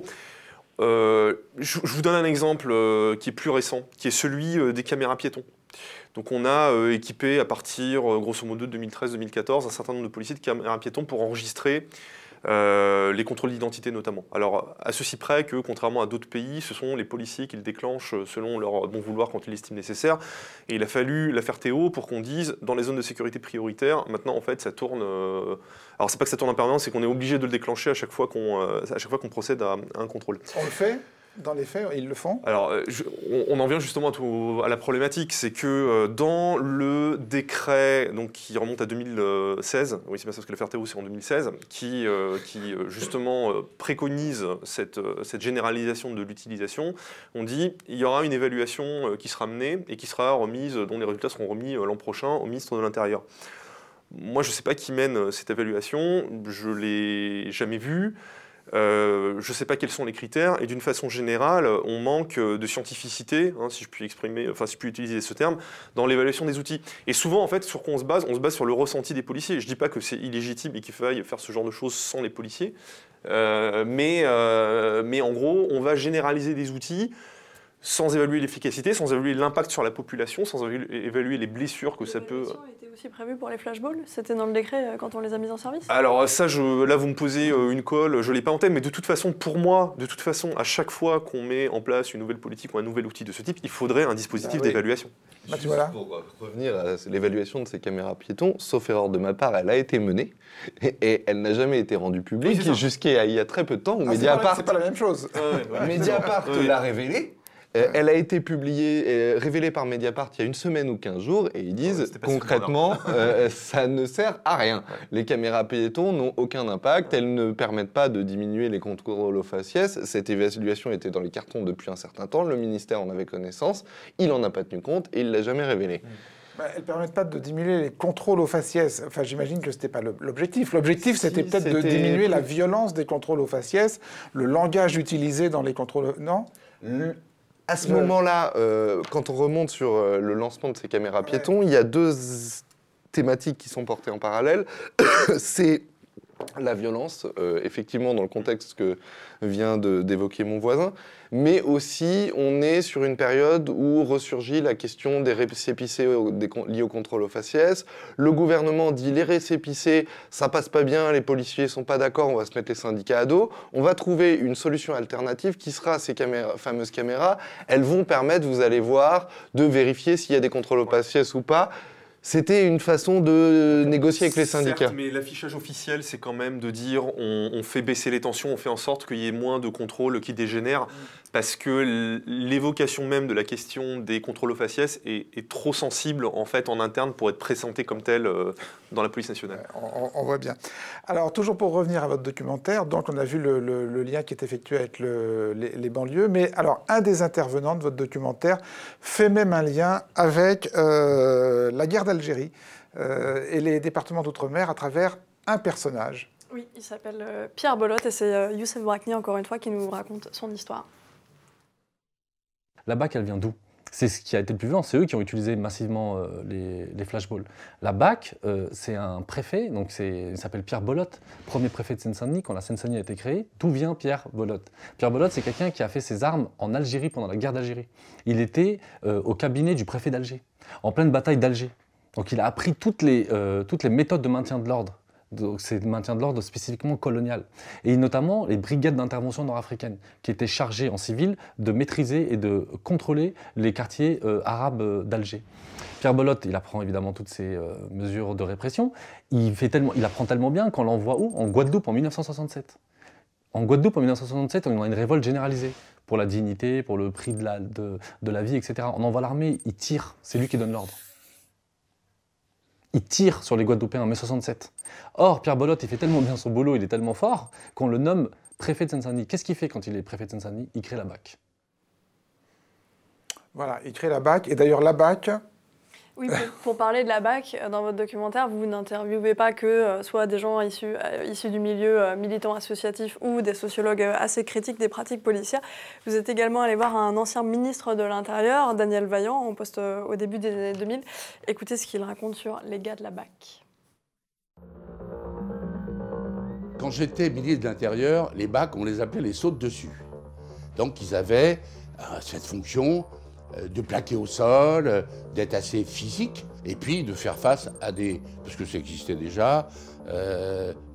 [SPEAKER 3] je vous donne un exemple qui est plus récent, qui est celui des caméras piétons. Donc on a équipé à partir, grosso modo, de 2013-2014, un certain nombre de policiers de caméras piétons pour enregistrer les contrôles d'identité notamment. Alors, à ceci près que, contrairement à d'autres pays, ce sont les policiers qui le déclenchent selon leur bon vouloir quand ils l'estiment nécessaire. Et il a fallu l'affaire Théo pour qu'on dise, dans les zones de sécurité prioritaires, maintenant, en fait, ça tourne... alors, c'est pas que ça tourne en permanence, c'est qu'on est obligé de le déclencher à chaque fois qu'on procède à un contrôle.
[SPEAKER 1] On le fait ? Dans les faits, ils le font ?
[SPEAKER 3] Alors, on en vient justement à la problématique, c'est que dans le décret donc, qui remonte à 2016, oui c'est pas ça parce que l'affaire Théo c'est en 2016, qui justement préconise cette généralisation de l'utilisation, on dit il y aura une évaluation qui sera menée et qui sera remise, dont les résultats seront remis l'an prochain au ministre de l'Intérieur. Moi je ne sais pas qui mène cette évaluation, je ne l'ai jamais vue. Je ne sais pas quels sont les critères et d'une façon générale, on manque de scientificité, hein, si je puis utiliser ce terme, dans l'évaluation des outils. Et souvent, en fait, sur quoi on se base sur le ressenti des policiers. Je ne dis pas que c'est illégitime et qu'il faille faire ce genre de choses sans les policiers, mais en gros, on va généraliser des outils sans évaluer l'efficacité, sans évaluer l'impact sur la population, sans évaluer les blessures que ça peut...
[SPEAKER 2] L'évaluation était aussi prévue pour les flashballs ? C'était dans le décret quand on les a mis en service ?
[SPEAKER 3] Alors ça, là vous me posez une colle, je ne l'ai pas en tête, mais de toute façon, pour moi, à chaque fois qu'on met en place une nouvelle politique ou un nouvel outil de ce type, il faudrait un dispositif d'évaluation.
[SPEAKER 4] Juste pour revenir à l'évaluation de ces caméras piétons, sauf erreur de ma part, elle a été menée et elle n'a jamais été rendue publique jusqu'à il y a très peu de temps où Mediapart...
[SPEAKER 1] C'est pas la même chose.
[SPEAKER 4] Mediapart l'a révélée. Elle a été publiée, révélée par Mediapart il y a une semaine ou 15 jours, et ils disent concrètement, ça ne sert à rien. Les caméras piétons n'ont aucun impact, elles ne permettent pas de diminuer les contrôles aux faciès. Cette évaluation était dans les cartons depuis un certain temps, le ministère en avait connaissance, il n'en a pas tenu compte et il ne l'a jamais révélé.
[SPEAKER 1] Elles ne permettent pas de diminuer les contrôles aux faciès. Enfin, j'imagine que ce n'était pas l'objectif. L'objectif, c'était peut-être de diminuer la violence des contrôles aux faciès, le langage utilisé dans les contrôles... Non ?
[SPEAKER 4] À ce moment-là, quand on remonte sur le lancement de ces caméras piétons, il y a deux thématiques qui sont portées en parallèle. C'est la violence, effectivement, dans le contexte que vient d'évoquer mon voisin, mais aussi on est sur une période où ressurgit la question des récépissés liés au contrôle aux faciès. Le gouvernement dit les récépissés, ça passe pas bien, les policiers sont pas d'accord, on va se mettre les syndicats à dos. On va trouver une solution alternative qui sera ces fameuses caméras. Elles vont permettre, vous allez voir, de vérifier s'il y a des contrôles aux faciès ou pas. C'était une façon de négocier avec les syndicats.
[SPEAKER 3] Certes, mais l'affichage officiel, c'est quand même de dire on fait baisser les tensions, on fait en sorte qu'il y ait moins de contrôles qui dégénèrent, parce que l'évocation même de la question des contrôles aux faciès est trop sensible en fait en interne pour être présentée comme telle dans la police nationale.
[SPEAKER 1] On voit bien. Alors, toujours pour revenir à votre documentaire, donc on a vu le lien qui est effectué avec les banlieues, mais alors un des intervenants de votre documentaire fait même un lien avec la guerre d'Algérie et les départements d'outre-mer à travers un personnage.
[SPEAKER 2] Oui, il s'appelle Pierre Bolotte et c'est Youssef Brakni, encore une fois, qui nous raconte son histoire.
[SPEAKER 6] La BAC, elle vient d'où ? C'est ce qui a été le plus violent, c'est eux qui ont utilisé massivement les flashballs. La BAC, c'est un préfet, donc il s'appelle Pierre Bolotte, premier préfet de Seine-Saint-Denis, quand la Seine-Saint-Denis a été créée. D'où vient Pierre Bolotte ? Pierre Bolotte, c'est quelqu'un qui a fait ses armes en Algérie pendant la guerre d'Algérie. Il était au cabinet du préfet d'Alger, en pleine bataille d'Alger. Donc il a appris toutes les méthodes de maintien de l'ordre. Donc c'est le maintien de l'ordre spécifiquement colonial. Et notamment les brigades d'intervention nord-africaines, qui étaient chargées en civil de maîtriser et de contrôler les quartiers arabes d'Alger. Pierre Bolotte, il apprend évidemment toutes ces mesures de répression. Il apprend tellement bien qu'on l'envoie où ? En Guadeloupe en 1967. En Guadeloupe en 1967, on a une révolte généralisée pour la dignité, pour le prix de la vie, etc. On envoie l'armée, il tire, c'est lui qui donne l'ordre. Il tire sur les Guadeloupéens en mai 67. Or, Pierre Bolotte, il fait tellement bien son boulot, il est tellement fort, qu'on le nomme préfet de Seine-Saint-Denis. Qu'est-ce qu'il fait quand il est préfet de Seine-Saint-Denis ? Il crée la BAC.
[SPEAKER 1] Voilà, il crée la BAC. Et d'ailleurs, la BAC...
[SPEAKER 2] Oui, pour parler de la BAC, dans votre documentaire, vous n'interviewez pas que soit des gens issus du milieu militant associatif ou des sociologues assez critiques des pratiques policières. Vous êtes également allé voir un ancien ministre de l'Intérieur, Daniel Vaillant, en poste au début des années 2000. Écoutez ce qu'il raconte sur les gars de la BAC.
[SPEAKER 12] Quand j'étais ministre de l'Intérieur, les BAC, on les appelait les sautes dessus. Donc ils avaient cette fonction de plaquer au sol, d'être assez physique, et puis de faire face à parce que ça existait déjà,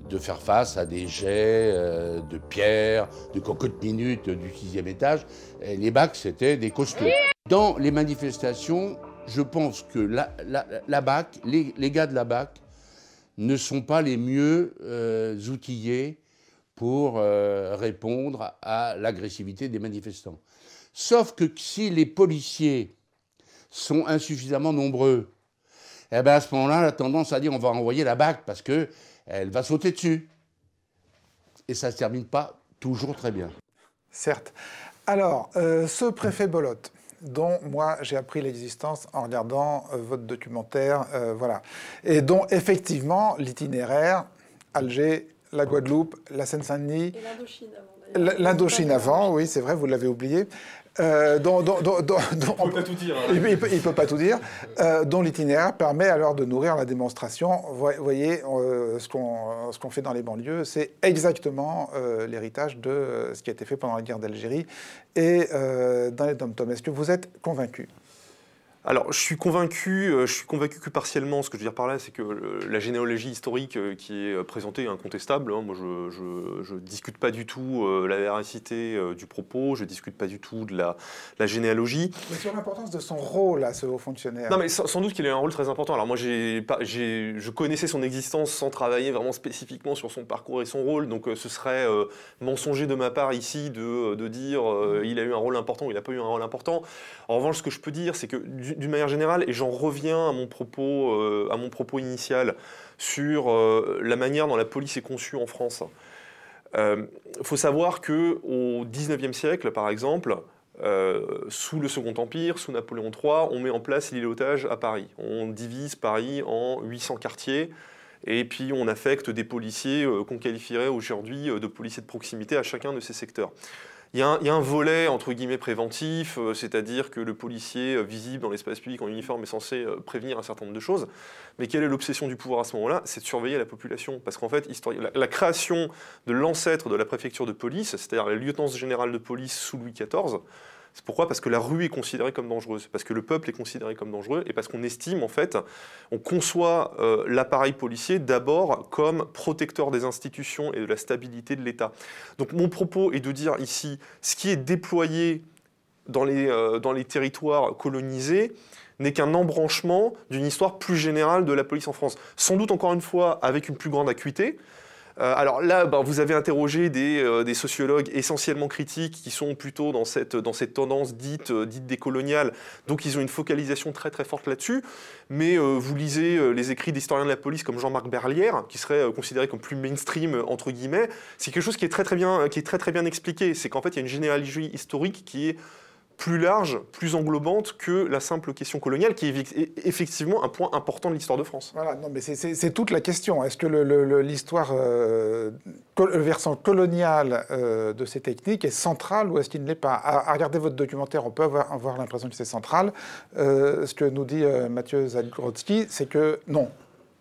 [SPEAKER 12] de faire face à des jets de pierres, de cocottes minutes du 6e étage. Et les BAC, c'était des costauds. Dans les manifestations, je pense que la BAC, les gars de la BAC ne sont pas les mieux outillés pour répondre à l'agressivité des manifestants. Sauf que si les policiers sont insuffisamment nombreux, eh ben à ce moment-là, la tendance à dire on va envoyer la BAC parce qu'elle va sauter dessus. Et ça ne se termine pas toujours très bien.
[SPEAKER 1] Certes. Alors, ce préfet Bolotte, dont moi j'ai appris l'existence en regardant votre documentaire, voilà, et dont effectivement l'itinéraire, Alger, la Guadeloupe, la Seine-Saint-Denis...
[SPEAKER 2] Et l'Indochine avant.
[SPEAKER 1] L'Indochine avant, oui, c'est vrai, vous l'avez oublié.
[SPEAKER 3] Il ne peut pas tout dire. Hein.
[SPEAKER 1] Il ne peut pas tout dire. Dont l'itinéraire permet alors de nourrir la démonstration. Vous voyez, ce qu'on fait dans les banlieues, c'est exactement l'héritage de ce qui a été fait pendant la guerre d'Algérie et dans les dom-toms. Est-ce que vous êtes convaincu ?
[SPEAKER 3] Alors, je suis convaincu que partiellement. Ce que je veux dire par là, c'est que la généalogie historique qui est présentée est incontestable. Hein. Moi, je ne discute pas du tout la véracité du propos, je ne discute pas du tout de la généalogie.
[SPEAKER 1] Mais sur l'importance de son rôle à ce haut fonctionnaire.
[SPEAKER 3] Non, mais sans doute qu'il a eu un rôle très important. Alors moi, je connaissais son existence sans travailler vraiment spécifiquement sur son parcours et son rôle, donc ce serait mensonger de ma part ici de dire il a eu un rôle important ou il n'a pas eu un rôle important. En revanche, ce que je peux dire, c'est que d'une manière générale, et j'en reviens à mon propos initial sur la manière dont la police est conçue en France. Faut savoir qu'au XIXe siècle, par exemple, sous le Second Empire, sous Napoléon III, on met en place l'îlotage à Paris. On divise Paris en 800 quartiers et puis on affecte des policiers qu'on qualifierait aujourd'hui de policiers de proximité à chacun de ces secteurs. Il y a un volet, entre guillemets, préventif, c'est-à-dire que le policier visible dans l'espace public en uniforme est censé prévenir un certain nombre de choses. Mais quelle est l'obsession du pouvoir à ce moment-là ? C'est de surveiller la population. Parce qu'en fait, la création de l'ancêtre de la préfecture de police, c'est-à-dire la lieutenance générale de police sous Louis XIV, c'est pourquoi ? Parce que la rue est considérée comme dangereuse, parce que le peuple est considéré comme dangereux, et parce qu'on estime, en fait, on conçoit l'appareil policier d'abord comme protecteur des institutions et de la stabilité de l'État. Donc mon propos est de dire ici, ce qui est déployé dans les territoires colonisés n'est qu'un embranchement d'une histoire plus générale de la police en France. Sans doute, encore une fois, avec une plus grande acuité. Alors là, vous avez interrogé des sociologues essentiellement critiques qui sont plutôt dans cette tendance dite décoloniale, donc ils ont une focalisation très très forte là-dessus, mais vous lisez les écrits d'historiens de la police comme Jean-Marc Berlière, qui serait considéré comme plus mainstream, entre guillemets, c'est quelque chose qui est très très bien expliqué, c'est qu'en fait il y a une généalogie historique qui est plus large, plus englobante que la simple question coloniale, qui est effectivement un point important de l'histoire de France.
[SPEAKER 1] Voilà, non, mais c'est toute la question. Est-ce que l'histoire, le versant colonial de ces techniques est central ou est-ce qu'il ne l'est pas ? À regarder votre documentaire, on peut avoir l'impression que c'est central. Ce que nous dit Mathieu Zagrodzki, c'est que non.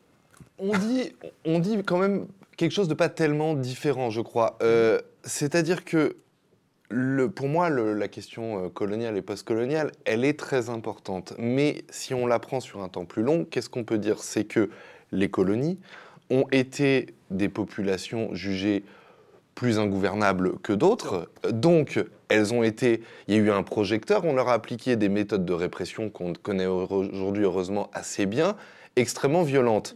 [SPEAKER 4] On dit quand même quelque chose de pas tellement différent, je crois. C'est-à-dire que pour moi, la question coloniale et post-coloniale, elle est très importante. Mais si on la prend sur un temps plus long, qu'est-ce qu'on peut dire ? C'est que les colonies ont été des populations jugées plus ingouvernables que d'autres. Donc, il y a eu un projecteur, on leur a appliqué des méthodes de répression qu'on connaît aujourd'hui, heureusement, assez bien, extrêmement violentes.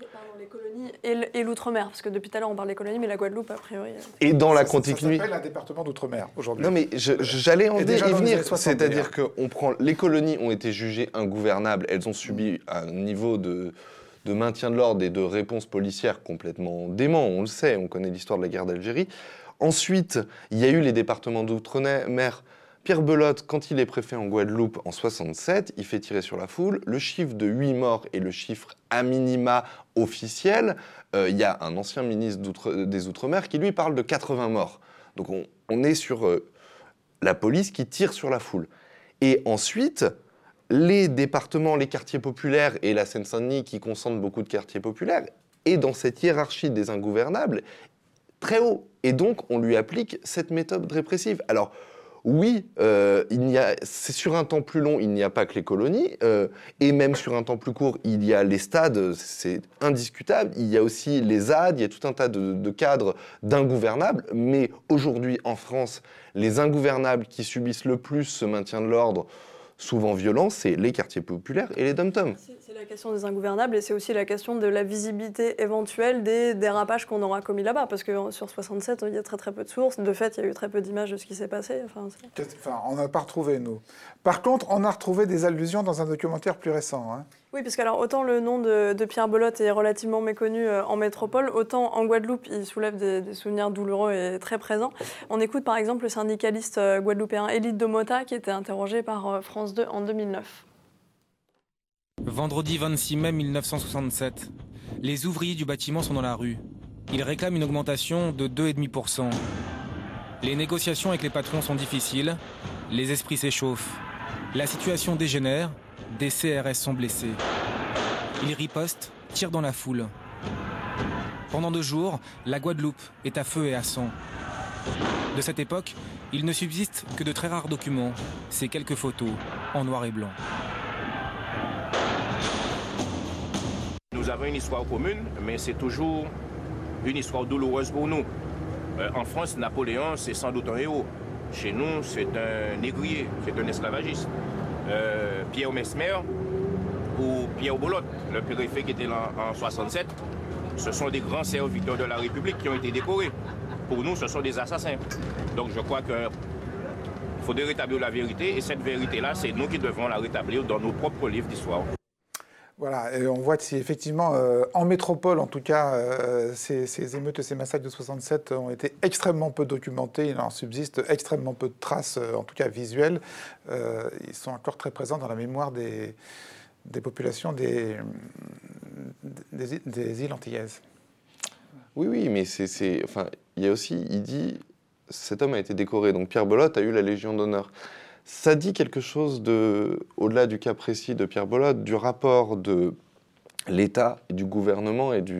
[SPEAKER 2] Et l'outre-mer, parce que depuis tout à l'heure on parle des colonies, mais la Guadeloupe a priori...
[SPEAKER 4] Et dans la continuité...
[SPEAKER 1] Ça s'appelle un département d'outre-mer aujourd'hui.
[SPEAKER 4] Non mais j'allais y venir, c'est-à-dire que les colonies ont été jugées ingouvernables, elles ont subi un niveau de maintien de l'ordre et de réponse policière complètement dément, on le sait, on connaît l'histoire de la guerre d'Algérie. Ensuite, il y a eu les départements d'outre-mer. Pierre Belote, quand il est préfet en Guadeloupe en 67, il fait tirer sur la foule. Le chiffre de 8 morts est le chiffre à minima officiel. Il y a un ancien ministre des Outre-mer qui, lui, parle de 80 morts. Donc on est sur la police qui tire sur la foule. Et ensuite, les départements, les quartiers populaires et la Seine-Saint-Denis qui concentrent beaucoup de quartiers populaires, est dans cette hiérarchie des ingouvernables très haut. Et donc, on lui applique cette méthode répressive. Alors, oui, c'est sur un temps plus long, il n'y a pas que les colonies, et même sur un temps plus court, il y a les stades, c'est indiscutable, il y a aussi les ZAD, il y a tout un tas de cadres d'ingouvernables, mais aujourd'hui en France, les ingouvernables qui subissent le plus ce maintien de l'ordre, souvent violent, c'est les quartiers populaires et les dom-toms.
[SPEAKER 2] C'est la question des ingouvernables et c'est aussi la question de la visibilité éventuelle des dérapages qu'on aura commis là-bas. Parce que sur 67, il y a très très peu de sources. De fait, il y a eu très peu d'images de ce qui s'est passé.
[SPEAKER 1] On n'a pas retrouvé, nous. Par contre, on a retrouvé des allusions dans un documentaire plus récent. Hein.
[SPEAKER 2] Oui, parce que alors, autant le nom de Pierre Belote est relativement méconnu en métropole, autant en Guadeloupe, il soulève des souvenirs douloureux et très présents. On écoute par exemple le syndicaliste guadeloupéen Élite Domota qui était interrogé par France 2 en 2009.
[SPEAKER 13] Vendredi 26 mai 1967, les ouvriers du bâtiment sont dans la rue. Ils réclament une augmentation de 2,5%. Les négociations avec les patrons sont difficiles, les esprits s'échauffent. La situation dégénère, des CRS sont blessés. Ils ripostent, tirent dans la foule. Pendant 2 jours, la Guadeloupe est à feu et à sang. De cette époque, il ne subsiste que de très rares documents, ces quelques photos en noir et blanc.
[SPEAKER 14] Nous avons une histoire commune, mais c'est toujours une histoire douloureuse pour nous. En France, Napoléon, c'est sans doute un héros. Chez nous, c'est un négrier, c'est un esclavagiste. Pierre Mesmer ou Pierre Belote, le préfet qui était là en 67, ce sont des grands serviteurs de la République qui ont été décorés. Pour nous, ce sont des assassins. Donc je crois qu'il faudrait rétablir la vérité, et cette vérité-là, c'est nous qui devons la rétablir dans nos propres livres d'histoire.
[SPEAKER 1] Voilà, et on voit que effectivement, en métropole, en tout cas, ces émeutes et ces massacres de 67 ont été extrêmement peu documentés. Il en subsiste extrêmement peu de traces, en tout cas visuelles. Ils sont encore très présents dans la mémoire des populations des îles antillaises.
[SPEAKER 4] Oui, mais enfin, il y a aussi, il dit, cet homme a été décoré. Donc Pierre Belote a eu la Légion d'honneur. Ça dit quelque chose au-delà du cas précis de Pierre Belote, du rapport de l'État et du gouvernement et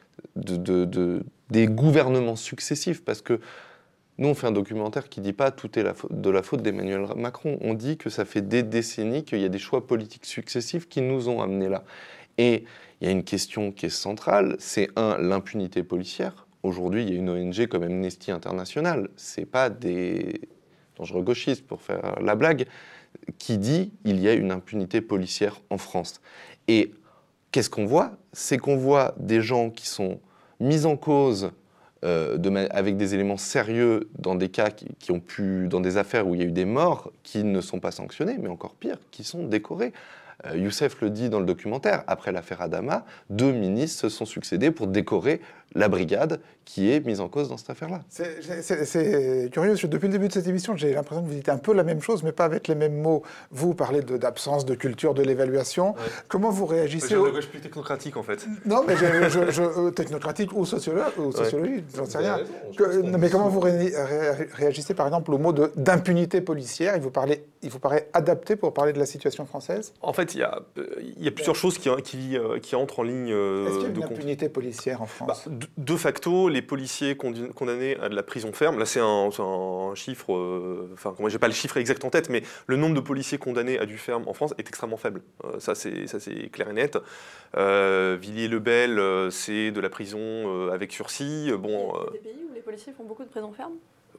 [SPEAKER 4] des gouvernements successifs. Parce que nous, on fait un documentaire qui ne dit pas tout est de la faute d'Emmanuel Macron. On dit que ça fait des décennies qu'il y a des choix politiques successifs qui nous ont amenés là. Et il y a une question qui est centrale, c'est l'impunité policière. Aujourd'hui, il y a une ONG comme Amnesty International. C'est pas des dangereux gauchistes, pour faire la blague, qui dit il y a une impunité policière en France. Et qu'est-ce qu'on voit? C'est qu'on voit des gens qui sont mis en cause avec des éléments sérieux dans des cas dans des affaires où il y a eu des morts, qui ne sont pas sanctionnés, mais encore pire, qui sont décorés. Youssef le dit dans le documentaire, après l'affaire Adama, 2 ministres se sont succédés pour décorer la brigade qui est mise en cause dans cette affaire-là.
[SPEAKER 1] C'est curieux, depuis le début de cette émission, j'ai l'impression que vous dites un peu la même chose, mais pas avec les mêmes mots. Vous parlez d'absence de culture de l'évaluation. Ouais. Comment vous réagissez
[SPEAKER 3] J'ai une gauche plus technocratique, en fait.
[SPEAKER 1] Non, mais technocratique ou sociologie, j'en sais rien. Mais comment vous réagissez, par exemple, au mot d'impunité policière? Il vous paraît adapté pour parler de la situation française?
[SPEAKER 3] En fait, il y a plusieurs choses qui entrent en ligne
[SPEAKER 1] Est-ce qu'il y a une impunité policière en France?
[SPEAKER 3] De facto, les policiers condamnés à de la prison ferme, là c'est un chiffre, j'ai pas le chiffre exact en tête, mais le nombre de policiers condamnés à du ferme en France est extrêmement faible. Ça c'est clair et net. Villiers-le-Bel, c'est de la prison avec sursis.
[SPEAKER 2] Il y a des pays où les policiers font beaucoup de prison ferme?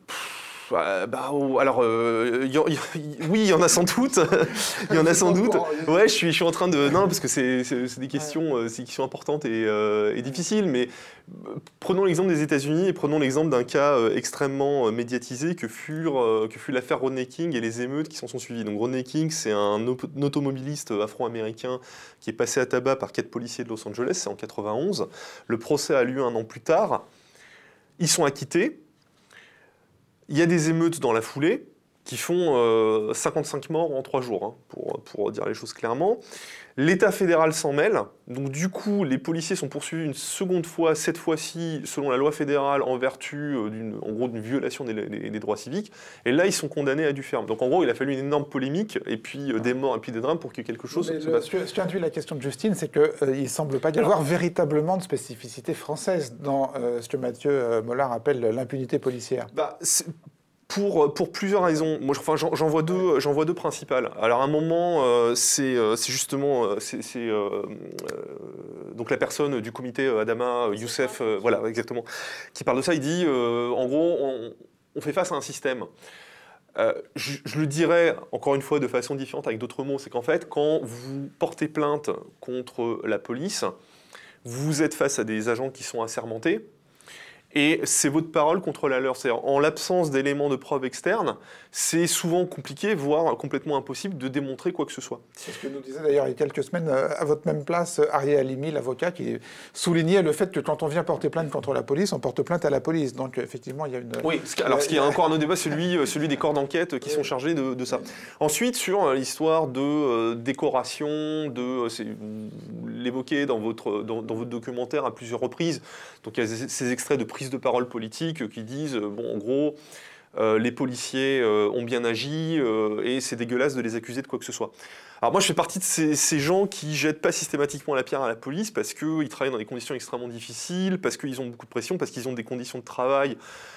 [SPEAKER 3] Oui, il y en a sans doute. Il y en a sans doute. Ouais, je suis en train de... Non, parce que c'est des questions importantes et difficiles, mais prenons l'exemple des États-Unis et prenons l'exemple d'un cas extrêmement médiatisé que fut l'affaire Rodney King et les émeutes qui s'en sont suivies. Donc Rodney King, c'est un automobiliste afro-américain qui est passé à tabac par 4 policiers de Los Angeles, c'est en 91. Le procès a lieu 1 an plus tard. Ils sont acquittés. Il y a des émeutes dans la foulée qui font 55 morts en 3 jours, hein, pour dire les choses clairement. L'État fédéral s'en mêle, donc du coup les policiers sont poursuivis une seconde fois, cette fois-ci selon la loi fédérale en vertu d'une violation des droits civiques, et là ils sont condamnés à du ferme. Donc en gros il a fallu une énorme polémique, et puis des morts, et puis des drames pour que quelque chose se passe.
[SPEAKER 1] Ce qui induit la question de Justine, c'est qu'il ne semble pas y avoir véritablement de spécificité française dans ce que Mathieu Mollard appelle l'impunité policière.
[SPEAKER 3] Pour plusieurs raisons. Moi, j'en vois deux principales. Alors, à un moment, c'est justement donc la personne du comité Adama, Youssef, voilà, exactement, qui parle de ça. Il dit, en gros, on fait face à un système. Je le dirais, encore une fois, de façon différente, avec d'autres mots, c'est qu'en fait, quand vous portez plainte contre la police, vous êtes face à des agents qui sont assermentés, et c'est votre parole contre la leur. C'est-à-dire, en l'absence d'éléments de preuve externes, c'est souvent compliqué, voire complètement impossible de démontrer quoi que ce soit.
[SPEAKER 1] C'est ce que nous disait d'ailleurs il y a quelques semaines, à votre même place, Ariel Halimi, l'avocat, qui soulignait le fait que quand on vient porter plainte contre la police, on porte plainte à la police. Donc effectivement, il y a une...
[SPEAKER 3] Oui, alors ce qui est encore un autre débat, celui des corps d'enquête qui sont chargés de ça. Ensuite, sur l'histoire de décoration, vous l'évoquez dans votre documentaire à plusieurs reprises, donc il y a ces extraits de prise de parole politique qui disent, bon, en gros, les policiers ont bien agi et c'est dégueulasse de les accuser de quoi que ce soit. Alors moi, je fais partie de ces gens qui jettent pas systématiquement la pierre à la police parce qu'ils travaillent dans des conditions extrêmement difficiles, parce qu'ils ont beaucoup de pression, parce qu'ils ont des conditions de travail,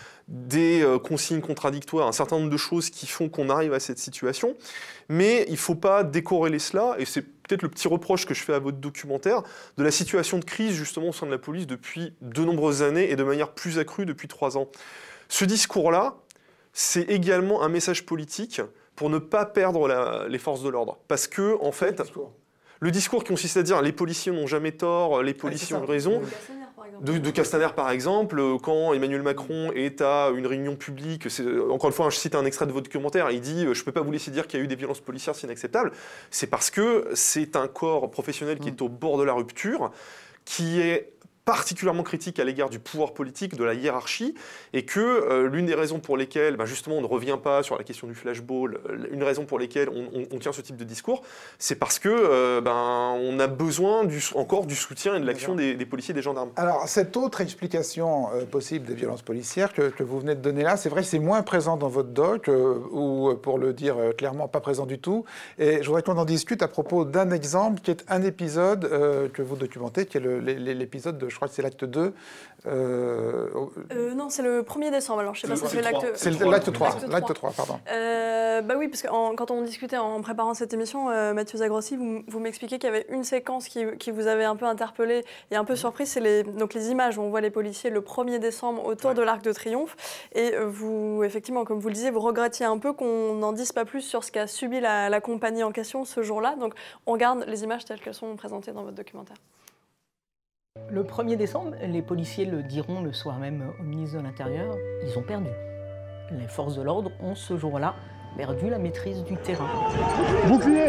[SPEAKER 3] des consignes contradictoires, un certain nombre de choses qui font qu'on arrive à cette situation. Mais il ne faut pas décorréler cela, et c'est peut-être le petit reproche que je fais à votre documentaire, de la situation de crise justement au sein de la police depuis de nombreuses années et de manière plus accrue depuis 3 ans. Ce discours-là, c'est également un message politique pour ne pas perdre les forces de l'ordre. Parce que, en fait, le discours qui consiste à dire les policiers n'ont jamais tort, les policiers ont raison. De Castaner, par exemple, quand Emmanuel Macron est à une réunion publique, encore une fois, je cite un extrait de votre documentaire, il dit « je ne peux pas vous laisser dire qu'il y a eu des violences policières, c'est inacceptable ». C'est parce que c'est un corps professionnel qui est au bord de la rupture, qui est particulièrement critique à l'égard du pouvoir politique, de la hiérarchie, et que l'une des raisons pour lesquelles, justement, on ne revient pas sur la question du flashball, une raison pour lesquelles on tient ce type de discours, c'est parce que on a besoin encore du soutien et de l'action des policiers et des gendarmes.
[SPEAKER 1] Alors, cette autre explication possible des violences policières que vous venez de donner là, c'est vrai que c'est moins présent dans votre doc, ou pour le dire clairement, pas présent du tout, et je voudrais qu'on en discute à propos d'un exemple qui est un épisode que vous documentez, qui est l'épisode de, je crois que c'est l'acte 2.
[SPEAKER 2] Non, c'est le 1er décembre, alors je sais pas si c'est l'acte...
[SPEAKER 1] C'est l'acte 3, l'acte 3, pardon.
[SPEAKER 2] Oui, parce que quand on discutait en préparant cette émission, Mathieu Zagrossi, vous m'expliquiez qu'il y avait une séquence qui vous avait un peu interpellé et un peu surpris, c'est les images où on voit les policiers le 1er décembre autour de l'Arc de Triomphe, et vous, effectivement, comme vous le disiez, vous regrettiez un peu qu'on n'en dise pas plus sur ce qu'a subi la compagnie en question ce jour-là, donc on regarde les images telles qu'elles sont présentées dans votre documentaire.
[SPEAKER 15] Le 1er décembre, les policiers le diront le soir même au ministre de l'Intérieur, ils ont perdu. Les forces de l'ordre ont ce jour-là perdu la maîtrise du terrain.
[SPEAKER 5] Bouclier!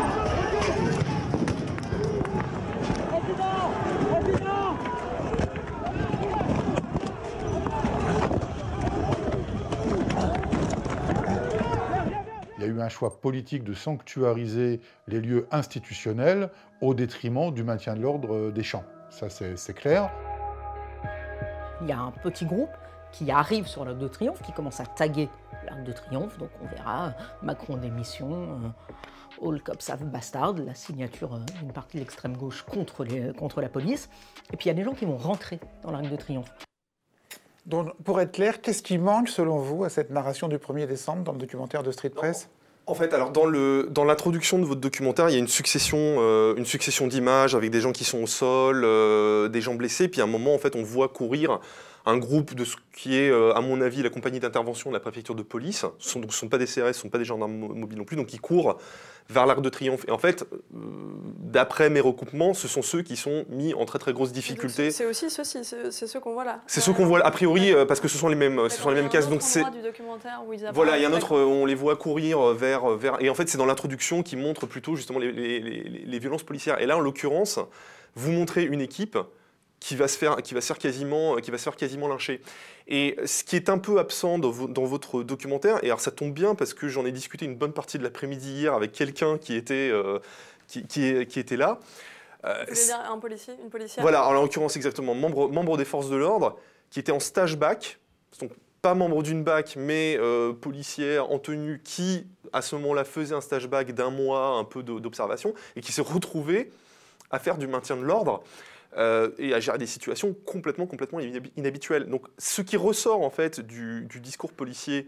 [SPEAKER 16] Il y a eu un choix politique de sanctuariser les lieux institutionnels au détriment du maintien de l'ordre des champs. Ça, c'est clair.
[SPEAKER 15] Il y a un petit groupe qui arrive sur l'Arc de Triomphe, qui commence à taguer l'Arc de Triomphe. Donc on verra Macron démission, All Cops Have Bastard, la signature d'une partie de l'extrême gauche contre la police. Et puis il y a des gens qui vont rentrer dans l'Arc de Triomphe.
[SPEAKER 1] Donc, pour être clair, qu'est-ce qui manque selon vous à cette narration du 1er décembre dans le documentaire de Street Press ?
[SPEAKER 3] En fait, alors dans l'introduction de votre documentaire, il y a une succession d'images avec des gens qui sont au sol, des gens blessés, puis à un moment, en fait, on voit courir un groupe de ce qui est, à mon avis, la compagnie d'intervention de la préfecture de police. Ce ne sont pas des CRS, ce ne sont pas des gendarmes mobiles non plus, donc ils courent vers l'Arc de Triomphe. Et en fait, d'après mes recoupements, ce sont ceux qui sont mis en très très grosse difficulté.
[SPEAKER 2] C'est aussi ceux-ci, c'est ceux qu'on voit là.
[SPEAKER 3] C'est ceux qu'on voit a priori, parce que ce sont les mêmes cases.
[SPEAKER 2] Donc c'est du documentaire où ils
[SPEAKER 3] voilà, il y a un autre, on les voit courir vers... Et en fait, c'est dans l'introduction qui montre plutôt justement les violences policières. Et là, en l'occurrence, vous montrez une équipe qui va se faire quasiment lyncher. Et ce qui est un peu absent dans votre documentaire, et alors ça tombe bien parce que j'en ai discuté une bonne partie de l'après-midi hier avec quelqu'un qui était là.
[SPEAKER 2] Vous voulez dire un policier, une policière ?
[SPEAKER 3] Voilà, en l'occurrence exactement, membre des forces de l'ordre, qui était en stage bac, donc pas membre d'une bac, mais policière en tenue, qui à ce moment-là faisait un stage bac d'1 mois, un peu d'observation, et qui s'est retrouvée à faire du maintien de l'ordre. Et à gérer des situations complètement inhabituelles. Donc, ce qui ressort en fait du discours policier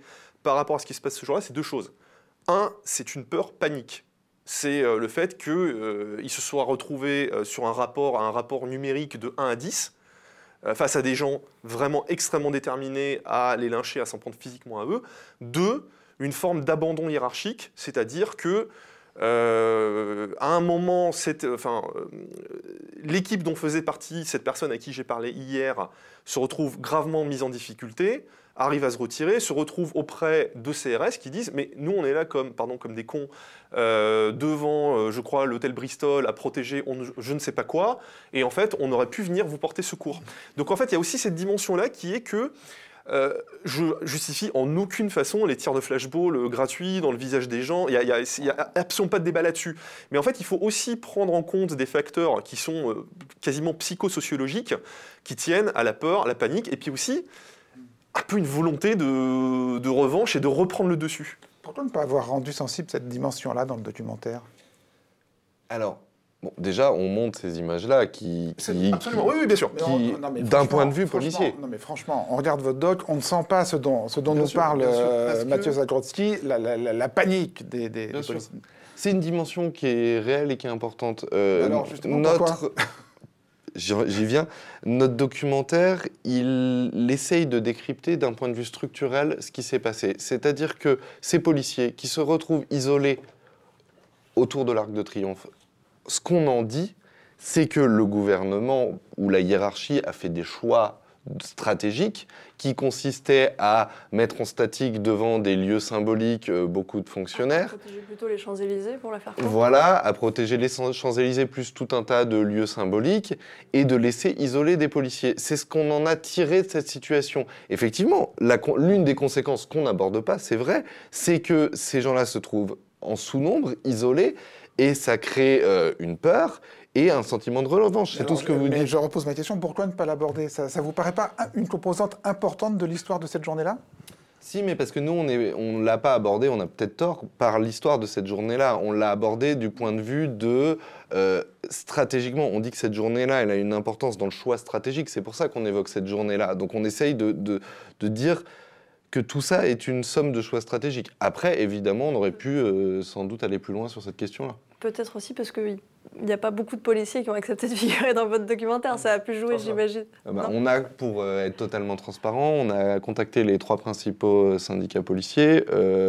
[SPEAKER 3] par rapport à ce qui se passe ce jour-là, c'est deux choses. Un, c'est une peur panique. C'est le fait qu'ils se soient retrouvés sur un rapport numérique de 1 à 10, face à des gens vraiment extrêmement déterminés à les lyncher, à s'en prendre physiquement à eux. Deux, une forme d'abandon hiérarchique, c'est-à-dire que à un moment, l'équipe dont faisait partie cette personne à qui j'ai parlé hier se retrouve gravement mise en difficulté, arrive à se retirer, se retrouve auprès de CRS qui disent « mais nous on est là comme des cons devant, je crois, l'hôtel Bristol à protéger je ne sais pas quoi, et en fait on aurait pu venir vous porter secours ». Donc en fait il y a aussi cette dimension-là qui est que je justifie en aucune façon les tirs de flashball gratuits dans le visage des gens, il n'y a absolument pas de débat là-dessus. Mais en fait, il faut aussi prendre en compte des facteurs qui sont quasiment psychosociologiques, qui tiennent à la peur, à la panique, et puis aussi un peu une volonté de revanche et de reprendre le dessus.
[SPEAKER 1] Pourquoi ne pas avoir rendu sensible cette dimension-là dans le documentaire?
[SPEAKER 4] Alors, bon, déjà, on montre ces images-là
[SPEAKER 3] Absolument, oui, bien sûr.
[SPEAKER 4] D'un point de vue policier.
[SPEAKER 1] Non, mais franchement, on regarde votre doc, on ne sent pas ce dont nous parle Mathieu Zagrodzki, la panique des policiers.
[SPEAKER 4] C'est une dimension qui est réelle et qui est importante.
[SPEAKER 1] Alors, justement, pourquoi
[SPEAKER 4] J'y viens. Notre documentaire, il essaye de décrypter d'un point de vue structurel ce qui s'est passé. C'est-à-dire que ces policiers qui se retrouvent isolés autour de l'Arc de Triomphe, ce qu'on en dit, c'est que le gouvernement ou la hiérarchie a fait des choix stratégiques qui consistaient à mettre en statique devant des lieux symboliques beaucoup de fonctionnaires.
[SPEAKER 2] À protéger plutôt les Champs-Élysées pour la faire courte.
[SPEAKER 4] Voilà, à protéger les Champs-Élysées plus tout un tas de lieux symboliques et de laisser isoler des policiers. C'est ce qu'on en a tiré de cette situation. Effectivement, l'une des conséquences qu'on n'aborde pas, c'est vrai, c'est que ces gens-là se trouvent en sous-nombre, isolés, et ça crée une peur et un sentiment de revanche. C'est tout ce que vous dites.
[SPEAKER 1] Mais je repose ma question, pourquoi ne pas l'aborder? Ça ne vous paraît pas une composante importante de l'histoire de cette journée-là?
[SPEAKER 4] Si, mais parce que nous, on ne l'a pas abordé, on a peut-être tort, par l'histoire de cette journée-là. On l'a abordé du point de vue de... stratégiquement, on dit que cette journée-là, elle a une importance dans le choix stratégique. C'est pour ça qu'on évoque cette journée-là. Donc on essaye de dire que tout ça est une somme de choix stratégiques. Après, évidemment, on aurait pu sans doute aller plus loin sur cette question-là.
[SPEAKER 2] Peut-être aussi parce qu'il n'y a pas beaucoup de policiers qui ont accepté de figurer dans votre documentaire. Ça a pu jouer, j'imagine.
[SPEAKER 4] On a, pour être totalement transparent, on a contacté les 3 principaux syndicats policiers,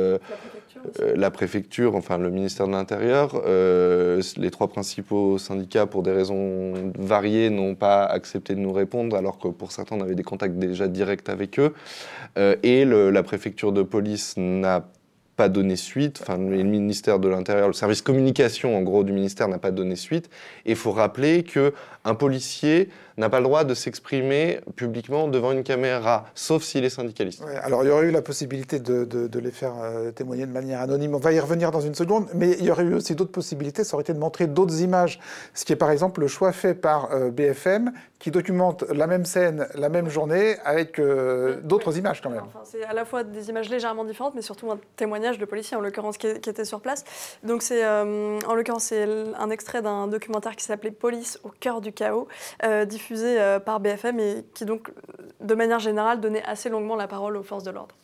[SPEAKER 4] la préfecture, enfin le ministère de l'Intérieur. Les 3 principaux syndicats, pour des raisons variées, n'ont pas accepté de nous répondre, alors que pour certains, on avait des contacts déjà directs avec eux. Et la préfecture de police n'a pas donné suite, enfin le ministère de l'Intérieur, le service communication en gros du ministère n'a pas donné suite. Et il faut rappeler qu'un policier n'a pas le droit de s'exprimer publiquement devant une caméra, sauf s'il est syndicaliste.
[SPEAKER 1] Ouais, alors il y aurait eu la possibilité de les faire témoigner de manière anonyme, on va y revenir dans une seconde, mais il y aurait eu aussi d'autres possibilités, ça aurait été de montrer d'autres images, ce qui est par exemple le choix fait par BFM, qui documente la même scène, la même journée, avec d'autres images quand même.
[SPEAKER 2] Enfin, c'est à la fois des images légèrement différentes, mais surtout un témoignage de policiers, en l'occurrence, qui était sur place. Donc c'est, en l'occurrence, c'est un extrait d'un documentaire qui s'appelait « Police au cœur du chaos », diffusé par BFM et qui donc, de manière générale, donnait assez longuement la parole aux forces de l'ordre.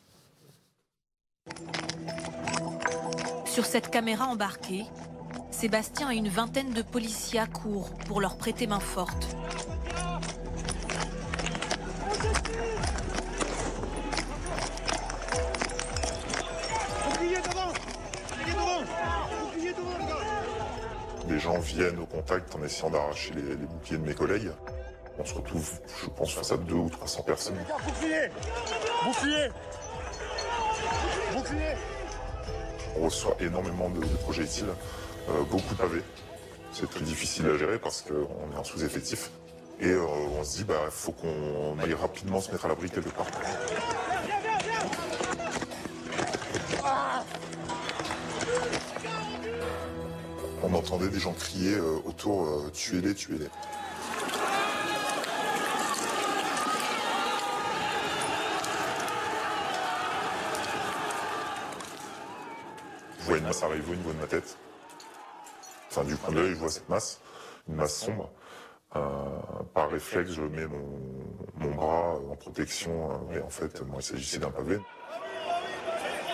[SPEAKER 17] Sur cette caméra embarquée, Sébastien a une vingtaine de policiers à court pour leur prêter main forte.
[SPEAKER 18] Les gens viennent au contact en essayant d'arracher les boucliers de mes collègues. On se retrouve, je pense, face à 200 ou 300 personnes.
[SPEAKER 5] Bouclier! Bouclier! Bouclier!
[SPEAKER 18] On reçoit énormément de projectiles, beaucoup de pavés. C'est très difficile à gérer parce qu'on est en sous-effectif. Et on se dit, il faut qu'on aille rapidement se mettre à l'abri quelque part. On entendait des gens crier autour « tuez-les, tuez-les ». Je vois une masse arriver au niveau de ma tête. Enfin, du coin de l'œil, je vois cette masse, une masse sombre. Par réflexe, je mets mon bras en protection, mais en fait, moi, il s'agissait d'un pavé.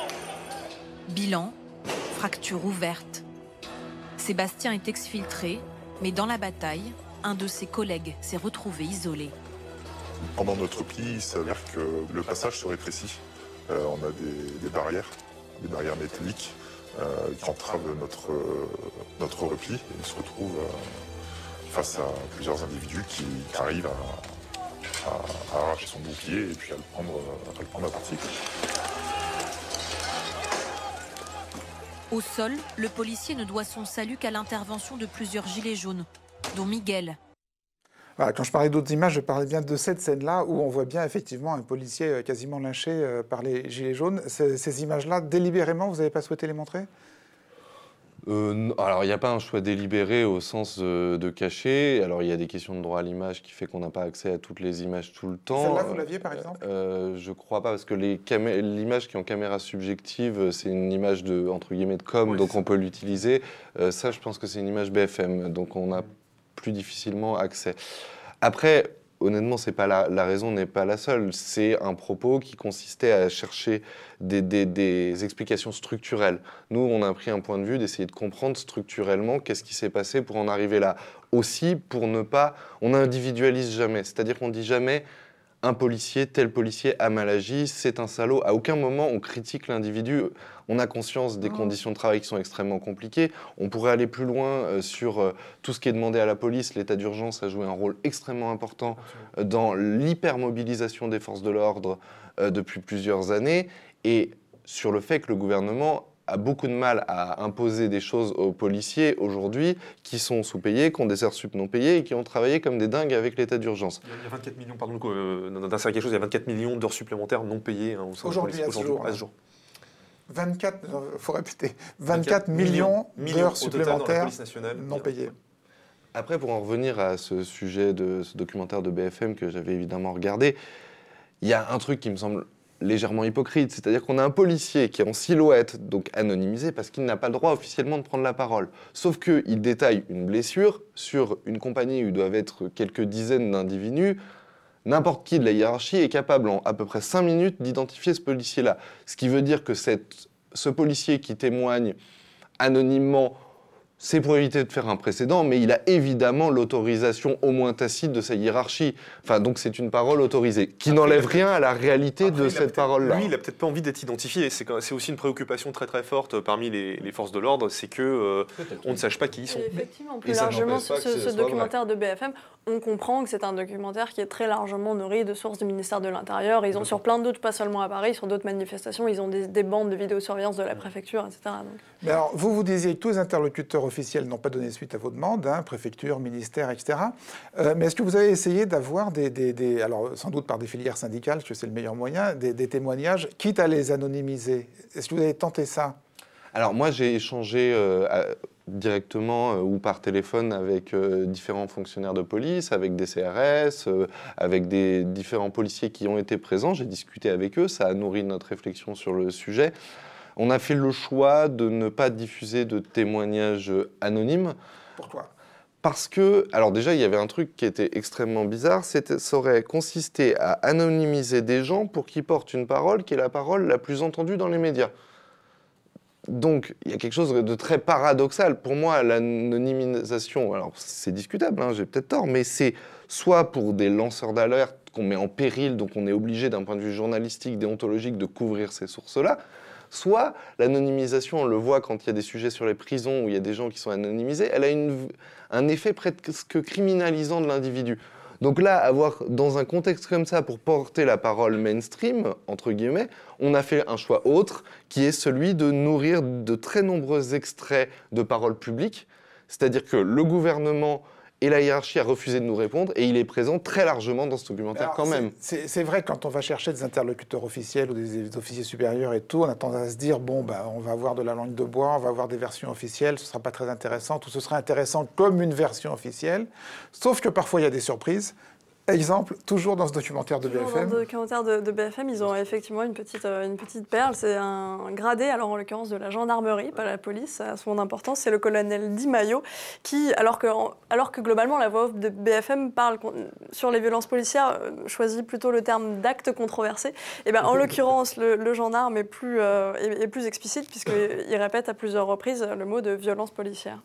[SPEAKER 17] Bilan, fracture ouverte. Sébastien est exfiltré, mais dans la bataille, un de ses collègues s'est retrouvé isolé.
[SPEAKER 18] Pendant notre pli, il s'avère que le passage se rétrécit. On a des barrières métalliques qui entravent notre repli. Et on se retrouve face à plusieurs individus qui arrivent à arracher son bouclier et puis à le prendre à partie.
[SPEAKER 17] Au sol, le policier ne doit son salut qu'à l'intervention de plusieurs gilets jaunes, dont Miguel.
[SPEAKER 1] Voilà, quand je parlais d'autres images, je parlais bien de cette scène-là où on voit bien effectivement un policier quasiment lynché par les gilets jaunes. Ces images-là, délibérément, vous n'avez pas souhaité les montrer ?
[SPEAKER 4] Alors, il n'y a pas un choix délibéré au sens de cacher. Alors, il y a des questions de droit à l'image qui fait qu'on n'a pas accès à toutes les images tout le temps.
[SPEAKER 1] Celle-là, vous l'aviez, par exemple ?
[SPEAKER 4] Je crois pas, parce que l'image qui est en caméra subjective, c'est une image de, entre guillemets, de com, oui, donc on peut l'utiliser. Ça, je pense que c'est une image BFM, donc on a plus difficilement accès. Après, honnêtement, c'est pas la raison n'est pas la seule. C'est un propos qui consistait à chercher des explications structurelles. Nous, on a pris un point de vue d'essayer de comprendre structurellement qu'est-ce qui s'est passé pour en arriver là. Aussi, pour ne pas... On n'individualise jamais. C'est-à-dire qu'on dit jamais un policier, tel policier a mal agi, c'est un salaud. À aucun moment, on critique l'individu. On a conscience des conditions de travail qui sont extrêmement compliquées. On pourrait aller plus loin sur tout ce qui est demandé à la police. L'état d'urgence a joué un rôle extrêmement important dans l'hypermobilisation des forces de l'ordre depuis plusieurs années. Et sur le fait que le gouvernement a beaucoup de mal à imposer des choses aux policiers aujourd'hui qui sont sous-payés, qui ont des heures sup non payées et qui ont travaillé comme des dingues avec l'état d'urgence.
[SPEAKER 3] Il y a 24 millions, pardon, d'insérer quelque chose, il y a 24 millions d'heures supplémentaires non payées hein, au sein de la police. Aujourd'hui, à ce jour.
[SPEAKER 1] 24, il faut répéter, 24 millions d'heures supplémentaires non payées.
[SPEAKER 4] Après, pour en revenir à ce sujet de ce documentaire de BFM que j'avais évidemment regardé, il y a un truc qui me semble légèrement hypocrite, c'est-à-dire qu'on a un policier qui est en silhouette, donc anonymisé, parce qu'il n'a pas le droit officiellement de prendre la parole. Sauf qu'il détaille une blessure sur une compagnie où doivent être quelques dizaines d'individus. N'importe qui de la hiérarchie est capable en à peu près 5 minutes d'identifier ce policier-là. Ce qui veut dire que ce policier qui témoigne anonymement, c'est pour éviter de faire un précédent, mais il a évidemment l'autorisation au moins tacite de sa hiérarchie. Enfin, donc c'est une parole autorisée, qui n'enlève rien à la réalité de cette parole-là.
[SPEAKER 3] Lui, il n'a peut-être pas envie d'être identifié. C'est aussi une préoccupation très très forte parmi les forces de l'ordre, c'est qu'on ne sache pas qui ils sont.
[SPEAKER 2] Et effectivement, plus largement, sur ce documentaire de BFM, on comprend que c'est un documentaire qui est très largement nourri de sources du ministère de l'Intérieur. Ils ont sur plein d'autres, pas seulement à Paris, sur d'autres manifestations, ils ont des bandes de vidéosurveillance de la préfecture, etc. Donc.
[SPEAKER 1] Mais alors, vous disiez que tous les interlocuteurs officiels n'ont pas donné suite à vos demandes, hein, préfecture, ministère, etc. Mais est-ce que vous avez essayé d'avoir alors sans doute par des filières syndicales, parce que c'est le meilleur moyen, des témoignages, quitte à les anonymiser? Est-ce que vous avez tenté ça?
[SPEAKER 4] Alors moi, j'ai échangé directement ou par téléphone avec différents fonctionnaires de police, avec des CRS, avec des différents policiers qui ont été présents. J'ai discuté avec eux, ça a nourri notre réflexion sur le sujet. On a fait le choix de ne pas diffuser de témoignages anonymes.
[SPEAKER 1] Pourquoi ?
[SPEAKER 4] Parce que, alors déjà, il y avait un truc qui était extrêmement bizarre, ça aurait consisté à anonymiser des gens pour qu'ils portent une parole qui est la parole la plus entendue dans les médias. Donc, il y a quelque chose de très paradoxal. Pour moi, l'anonymisation, alors c'est discutable, hein, j'ai peut-être tort, mais c'est soit pour des lanceurs d'alerte qu'on met en péril, donc on est obligé d'un point de vue journalistique, déontologique, de couvrir ces sources-là, soit l'anonymisation, on le voit quand il y a des sujets sur les prisons où il y a des gens qui sont anonymisés, elle a un effet presque criminalisant de l'individu. Donc là, dans un contexte comme ça, pour porter la parole mainstream, entre guillemets, on a fait un choix autre, qui est celui de nourrir de très nombreux extraits de paroles publiques, c'est-à-dire que le gouvernement et la hiérarchie a refusé de nous répondre, et il est présent très largement dans ce documentaire quand même.
[SPEAKER 1] C'est vrai que quand on va chercher des interlocuteurs officiels ou des officiers supérieurs et tout, on a tendance à se dire, bon, on va avoir de la langue de bois, on va avoir des versions officielles, ce ne sera pas très intéressant, tout ce sera intéressant comme une version officielle, sauf que parfois il y a des surprises. Exemple, toujours dans ce documentaire de
[SPEAKER 2] Toujours
[SPEAKER 1] BFM.
[SPEAKER 2] dans le documentaire de BFM, ils ont effectivement une petite perle. C'est un gradé, alors en l'occurrence de la gendarmerie, pas la police, ça a son importance. C'est le colonel Di Maio qui, alors que globalement la voix off de BFM parle sur les violences policières, choisit plutôt le terme d'actes controversés. Et ben, en l'occurrence, le gendarme est plus explicite puisqu'il répète à plusieurs reprises le mot de violence policière.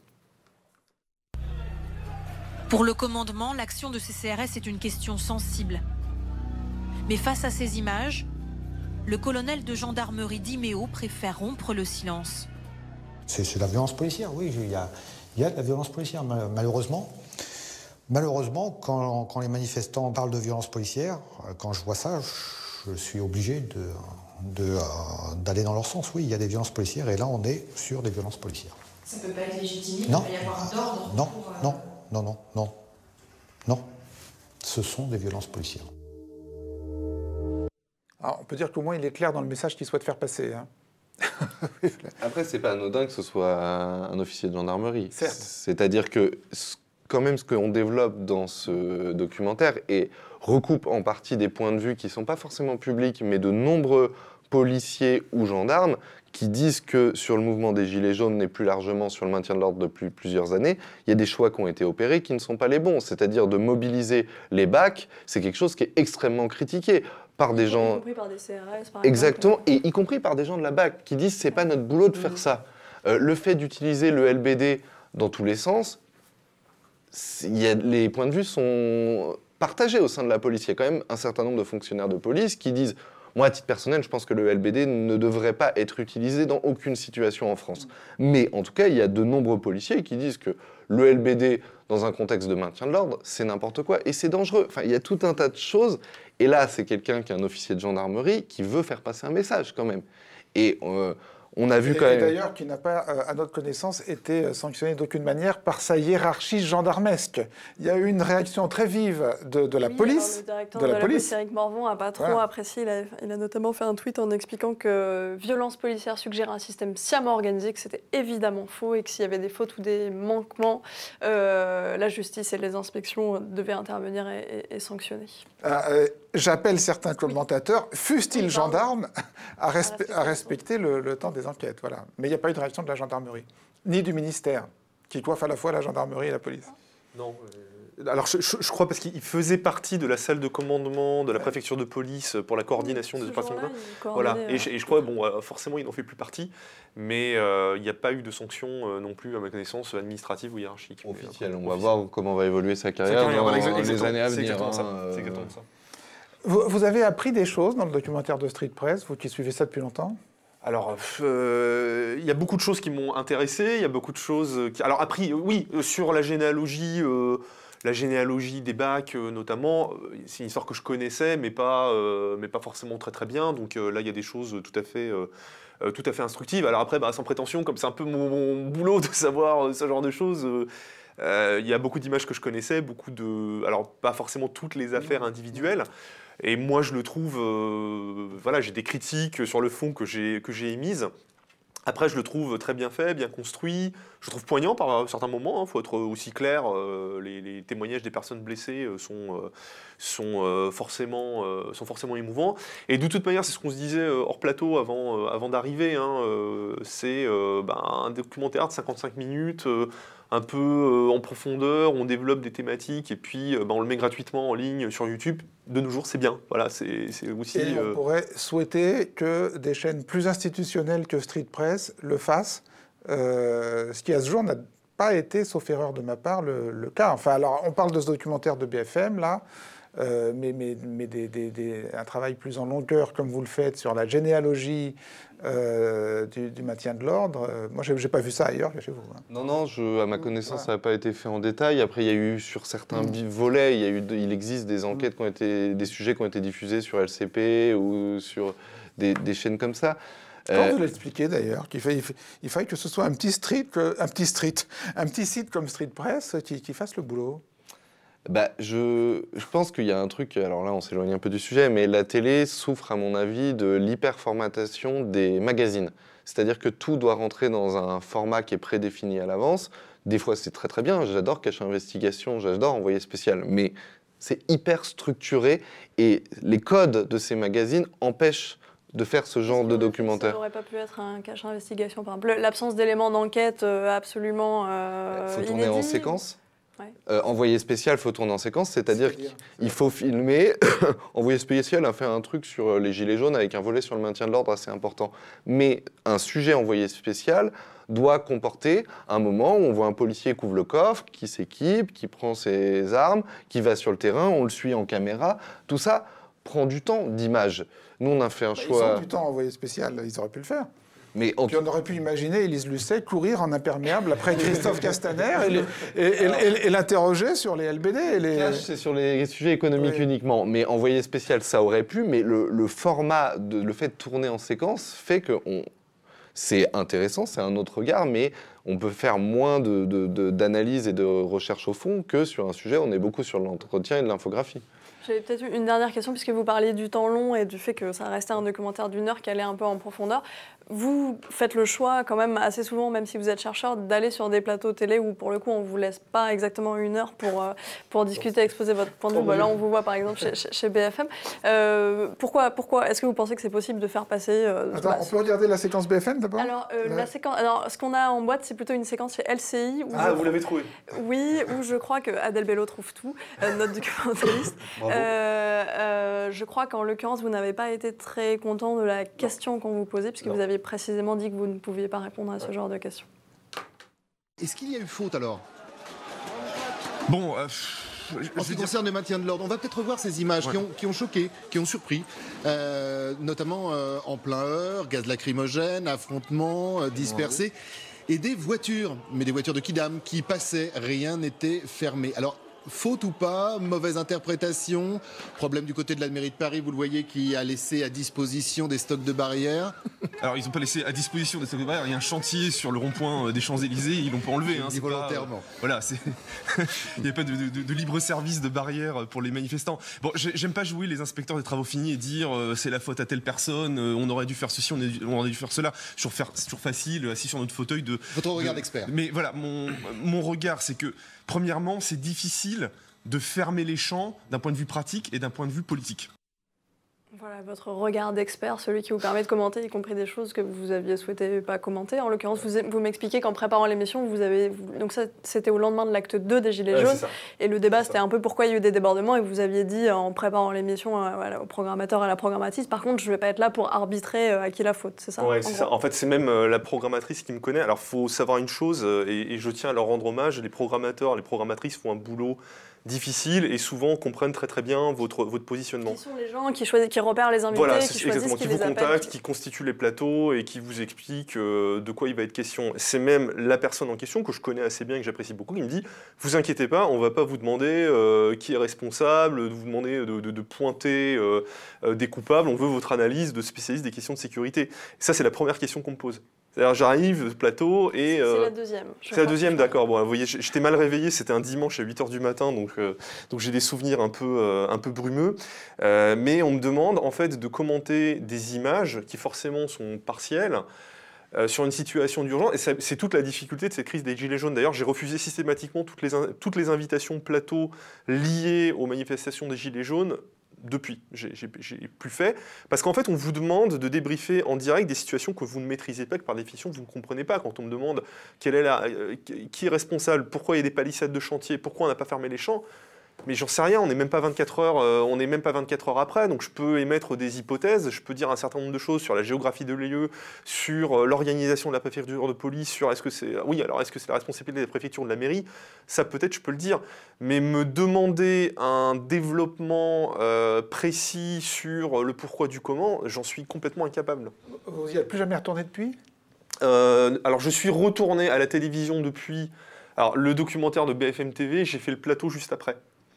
[SPEAKER 17] Pour le commandement, l'action de ces CRS est une question sensible. Mais face à ces images, le colonel de gendarmerie Di Maio préfère rompre le silence.
[SPEAKER 19] C'est de la violence policière, oui. Il y a de la violence policière, malheureusement. Malheureusement, quand les manifestants parlent de violence policière, quand je vois ça, je suis obligé d'aller dans leur sens. Oui, il y a des violences policières et là, on est sur des violences policières.
[SPEAKER 20] Ça ne peut pas être légitimé,
[SPEAKER 19] non.
[SPEAKER 20] Il peut y avoir d'ordre
[SPEAKER 19] Non,
[SPEAKER 20] pour...
[SPEAKER 19] non. Ce sont des violences policières.
[SPEAKER 1] Alors, on peut dire qu'au moins, il est clair dans le message qu'il souhaite faire passer. Hein.
[SPEAKER 4] Après, c'est pas anodin que ce soit un officier de gendarmerie.
[SPEAKER 1] Certes.
[SPEAKER 4] C'est-à-dire que, quand même, ce qu'on développe dans ce documentaire et recoupe en partie des points de vue qui ne sont pas forcément publics, mais de nombreux policiers ou gendarmes qui disent que sur le mouvement des Gilets jaunes et plus largement sur le maintien de l'ordre depuis plusieurs années, il y a des choix qui ont été opérés qui ne sont pas les bons. C'est-à-dire de mobiliser les BAC, c'est quelque chose qui est extrêmement critiqué par des gens...
[SPEAKER 2] Y compris par des CRS, par
[SPEAKER 4] Exactement,
[SPEAKER 2] exemple.
[SPEAKER 4] et y compris par des gens de la BAC qui disent c'est pas notre boulot de faire ça. Le fait d'utiliser le LBD dans tous les sens, les points de vue sont partagés au sein de la police. Il y a quand même un certain nombre de fonctionnaires de police qui disent moi, à titre personnel, je pense que le LBD ne devrait pas être utilisé dans aucune situation en France. Mais en tout cas, il y a de nombreux policiers qui disent que le LBD, dans un contexte de maintien de l'ordre, c'est n'importe quoi et c'est dangereux. Enfin, il y a tout un tas de choses. Et là, c'est quelqu'un qui est un officier de gendarmerie qui veut faire passer un message quand même. Et on a vu quand même...
[SPEAKER 1] D'ailleurs, qui n'a pas, à notre connaissance, été sanctionné d'aucune manière par sa hiérarchie gendarmesque. Il y a eu une réaction très vive de la police.
[SPEAKER 2] Le directeur de la police, Éric Morvan, n'a pas trop apprécié. Il a notamment fait un tweet en expliquant que violence policière suggérait un système sciemment organisé, que c'était évidemment faux et que s'il y avait des fautes ou des manquements, la justice et les inspections devaient intervenir et sanctionner.
[SPEAKER 1] J'appelle certains commentateurs, fussent-ils gendarmes, à respecter le temps des enquêtes. Voilà. Mais il n'y a pas eu de réaction de la gendarmerie, ni du ministère, qui coiffe à la fois la gendarmerie et la police.
[SPEAKER 3] Non. Alors je crois parce qu'il faisait partie de la salle de commandement de la préfecture de police pour la coordination des opérations. Voilà. Et je crois, bon, forcément, il n'en fait plus partie, mais il n'y a pas eu de sanction non plus, à ma connaissance, administrative ou hiérarchique.
[SPEAKER 4] Officielle. On va voir comment va évoluer sa carrière dans les années à venir.
[SPEAKER 3] C'est exactement ça.
[SPEAKER 1] Vous avez appris des choses dans le documentaire de Street Press, vous qui suivez ça depuis longtemps ?
[SPEAKER 3] Alors, il y a beaucoup de choses qui m'ont intéressé, il y a beaucoup de choses qui... Alors, appris, oui, sur la généalogie des BAC notamment, c'est une histoire que je connaissais, mais pas forcément très très bien, donc là, il y a des choses tout à fait instructives. Alors après, sans prétention, comme c'est un peu mon boulot de savoir ce genre de choses... Il y a beaucoup d'images que je connaissais, alors pas forcément toutes les affaires individuelles, et moi je le trouve, j'ai des critiques sur le fond que j'ai émises. Après, je le trouve très bien fait, bien construit, je le trouve poignant par certains moments, faut être aussi clair, les témoignages des personnes blessées sont forcément émouvants. Et de toute manière, c'est ce qu'on se disait hors plateau avant d'arriver, c'est un documentaire de 55 minutes, un peu en profondeur, on développe des thématiques et puis on le met gratuitement en ligne sur YouTube. De nos jours, c'est bien. Voilà, c'est aussi...
[SPEAKER 1] Et on pourrait souhaiter que des chaînes plus institutionnelles que Street Press le fassent, ce qui à ce jour n'a pas été, sauf erreur de ma part, le cas. Enfin, alors, on parle de ce documentaire de BFM, là, mais un travail plus en longueur, comme vous le faites, sur la généalogie du maintien de l'ordre. Moi, je n'ai pas vu ça ailleurs que chez vous. Hein.
[SPEAKER 4] Non, à ma connaissance, ça n'a pas été fait en détail. Après, il y a eu sur certains volets, il existe des enquêtes qui ont été, des sujets qui ont été diffusés sur LCP ou sur des chaînes comme ça.
[SPEAKER 1] Comment vous l'expliquez d'ailleurs qu'il faille que ce soit un petit site comme Street Press qui fasse le boulot?
[SPEAKER 4] Je pense qu'il y a un truc, alors là on s'éloigne un peu du sujet, mais la télé souffre à mon avis de l'hyperformatation des magazines. C'est-à-dire que tout doit rentrer dans un format qui est prédéfini à l'avance. Des fois c'est très très bien, j'adore Cache Investigation, j'adore Envoyé spécial, mais C'est hyper structuré et les codes de ces magazines empêchent de faire ce genre de documentaire.
[SPEAKER 2] Ça n'aurait pas pu être un cache investigation, par exemple. L'absence d'éléments d'enquête absolument
[SPEAKER 4] faut tourner en séquence.
[SPEAKER 2] Ouais.
[SPEAKER 4] Envoyé spécial, faut tourner en séquence, c'est-à-dire qu'il faut filmer. Envoyé spécial a fait un truc sur les gilets jaunes avec un volet sur le maintien de l'ordre assez important. Mais un sujet envoyé spécial doit comporter un moment où on voit un policier qui ouvre le coffre, qui s'équipe, qui prend ses armes, qui va sur le terrain, on le suit en caméra. Tout ça prend du temps d'image. Nous, on a fait un choix...
[SPEAKER 1] Ils ont du temps envoyé spécial, ils auraient pu le faire.
[SPEAKER 4] Mais
[SPEAKER 1] Puis on aurait pu imaginer Élise Lucet courir en imperméable après Christophe Castaner et l'interroger sur les LBD.
[SPEAKER 4] Cash, c'est sur les sujets économiques uniquement. Mais envoyé spécial, ça aurait pu. Mais le format, le fait de tourner en séquence fait que c'est intéressant, c'est un autre regard, mais on peut faire moins d'analyse et de recherche au fond que sur un sujet. On est beaucoup sur l'entretien et de l'infographie.
[SPEAKER 2] J'avais peut-être une dernière question, puisque vous parliez du temps long et du fait que ça restait un documentaire d'1 heure qui allait un peu en profondeur. Vous faites le choix quand même assez souvent, même si vous êtes chercheur, d'aller sur des plateaux télé où pour le coup on ne vous laisse pas exactement 1 heure pour discuter, exposer votre point de vue. Là on vous voit par exemple chez BFM. Pourquoi est-ce que vous pensez que c'est possible de faire passer...
[SPEAKER 1] Attends, on peut regarder la séquence BFM d'abord ?
[SPEAKER 2] Alors ce qu'on a en boîte, c'est plutôt une séquence chez LCI.
[SPEAKER 3] Vous l'avez trouvé ?
[SPEAKER 2] Oui, où je crois que Adèle Bello trouve tout, notre documentaliste. Je crois qu'en l'occurrence, vous n'avez pas été très content de la question qu'on vous posait, puisque vous aviez précisément dit que vous ne pouviez pas répondre à ce genre de questions.
[SPEAKER 21] Est-ce qu'il y a eu faute alors ?
[SPEAKER 22] Bon,
[SPEAKER 21] en ce qui concerne le maintien de l'ordre, on va peut-être revoir ces images qui ont choqué, qui ont surpris, notamment en plein heure, gaz lacrymogène, affrontements dispersés, et des voitures, mais des voitures de Kidam qui passaient, rien n'était fermé. Alors, faute ou pas, mauvaise interprétation, problème du côté de la mairie de Paris, vous le voyez, qui a laissé à disposition des stocks de barrières.
[SPEAKER 22] Alors ils n'ont pas laissé à disposition des stocks de barrières, il y a un chantier sur le rond-point des Champs-Élysées, ils l'ont pas enlevé.
[SPEAKER 21] Dit volontairement.
[SPEAKER 22] Voilà, il n'y a pas de libre service de barrières pour les manifestants. Bon, j'aime pas jouer les inspecteurs des travaux finis et dire c'est la faute à telle personne, on aurait dû faire ceci, on aurait dû faire cela. C'est toujours facile, assis sur notre fauteuil de...
[SPEAKER 21] Votre regard d'expert.
[SPEAKER 22] Mais voilà, mon regard, c'est que premièrement, c'est difficile de fermer les champs d'un point de vue pratique et d'un point de vue politique.
[SPEAKER 2] Voilà, votre regard d'expert, celui qui vous permet de commenter, y compris des choses que vous aviez souhaité pas commenter. En l'occurrence, vous m'expliquez qu'en préparant l'émission, donc ça, c'était au lendemain de l'acte 2 des Gilets jaunes, et le débat, c'était un peu pourquoi il y a eu des débordements, et vous aviez dit en préparant l'émission au programmateur, à la programmatrice, par contre, je ne vais pas être là pour arbitrer à qui la faute, c'est ça ?
[SPEAKER 3] Oui, c'est ça. En fait, c'est même la programmatrice qui me connaît. Alors, il faut savoir une chose, et je tiens à leur rendre hommage, les programmateurs, les programmatrices font un boulot difficile et souvent comprennent très très bien votre positionnement.
[SPEAKER 2] Qui sont les gens qui repèrent les invités,
[SPEAKER 3] voilà,
[SPEAKER 2] qui choisissent,
[SPEAKER 3] qui vous contactent, qui constituent les plateaux et qui vous expliquent de quoi il va être question. C'est même la personne en question que je connais assez bien et que j'apprécie beaucoup qui me dit « Vous inquiétez pas, on ne va pas vous demander qui est responsable, de vous demander de pointer des coupables, on veut votre analyse de spécialiste des questions de sécurité. » Et ça, c'est la première question qu'on me pose. C'est-à-dire, j'arrive, plateau, et...
[SPEAKER 2] c'est la deuxième.
[SPEAKER 3] C'est la deuxième, d'accord. Bon, vous voyez, j'étais mal réveillé, c'était un dimanche à 8h du matin, donc j'ai des souvenirs un peu brumeux. Mais on me demande, en fait, de commenter des images qui, forcément, sont partielles, sur une situation d'urgence. Et c'est toute la difficulté de cette crise des Gilets jaunes. D'ailleurs, j'ai refusé systématiquement toutes les invitations plateaux liées aux manifestations des Gilets jaunes. Depuis, j'ai plus fait, parce qu'en fait, on vous demande de débriefer en direct des situations que vous ne maîtrisez pas, que par définition, vous ne comprenez pas. Quand on me demande qui est responsable, pourquoi il y a des palissades de chantier, pourquoi on n'a pas fermé les champs, mais j'en sais rien, on n'est même pas 24 heures après, donc je peux émettre des hypothèses, je peux dire un certain nombre de choses sur la géographie de lieu, sur l'organisation de la préfecture de police, sur est-ce que c'est la responsabilité de la préfecture ou de la mairie, ça peut-être je peux le dire, mais me demander un développement précis sur le pourquoi du comment, j'en suis complètement incapable.
[SPEAKER 1] Vous n'y êtes plus jamais retourné depuis ?
[SPEAKER 3] Alors je suis retourné à la télévision depuis, alors le documentaire de BFM TV, j'ai fait le plateau juste après.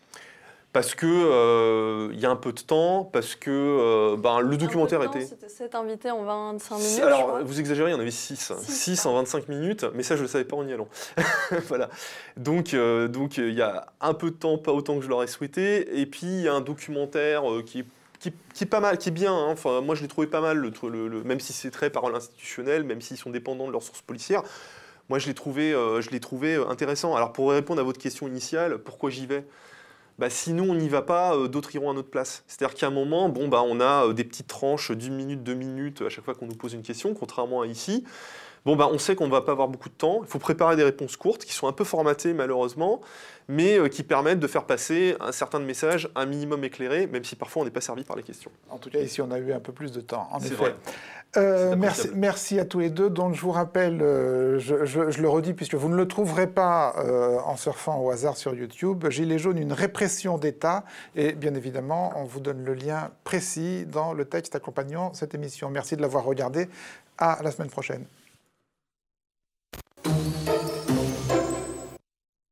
[SPEAKER 3] Parce que y a un peu de temps, parce que le documentaire était...
[SPEAKER 2] C'était 7 invités en 25 minutes.
[SPEAKER 3] Alors, vous exagérez, il y en avait 6. 6 en 25 minutes, mais ça, je ne le savais pas en y allant. Voilà. Donc, il y a un peu de temps, pas autant que je l'aurais souhaité. Et puis, il y a un documentaire qui est pas mal, qui est bien. Hein. Enfin, moi, je l'ai trouvé pas mal, même si c'est très parole institutionnelle, même s'ils sont dépendants de leurs sources policières. Moi, je l'ai trouvé intéressant. Alors, pour répondre à votre question initiale, pourquoi j'y vais ? si nous on n'y va pas, d'autres iront à notre place. C'est-à-dire qu'à un moment, on a des petites tranches d'1 minute, 2 minutes à chaque fois qu'on nous pose une question, contrairement à ici. On sait qu'on ne va pas avoir beaucoup de temps. Il faut préparer des réponses courtes qui sont un peu formatées malheureusement, mais qui permettent de faire passer un certain de messages un minimum éclairé, même si parfois on n'est pas servi par les questions.
[SPEAKER 1] En tout cas, ici, on a eu un peu plus de temps, en effet.
[SPEAKER 3] Vrai.
[SPEAKER 1] Merci à tous les deux. Donc, je vous rappelle, je le redis, puisque vous ne le trouverez pas en surfant au hasard sur YouTube, Gilets jaunes, une répression d'État. Et bien évidemment, on vous donne le lien précis dans le texte accompagnant cette émission. Merci de l'avoir regardé. À la semaine prochaine.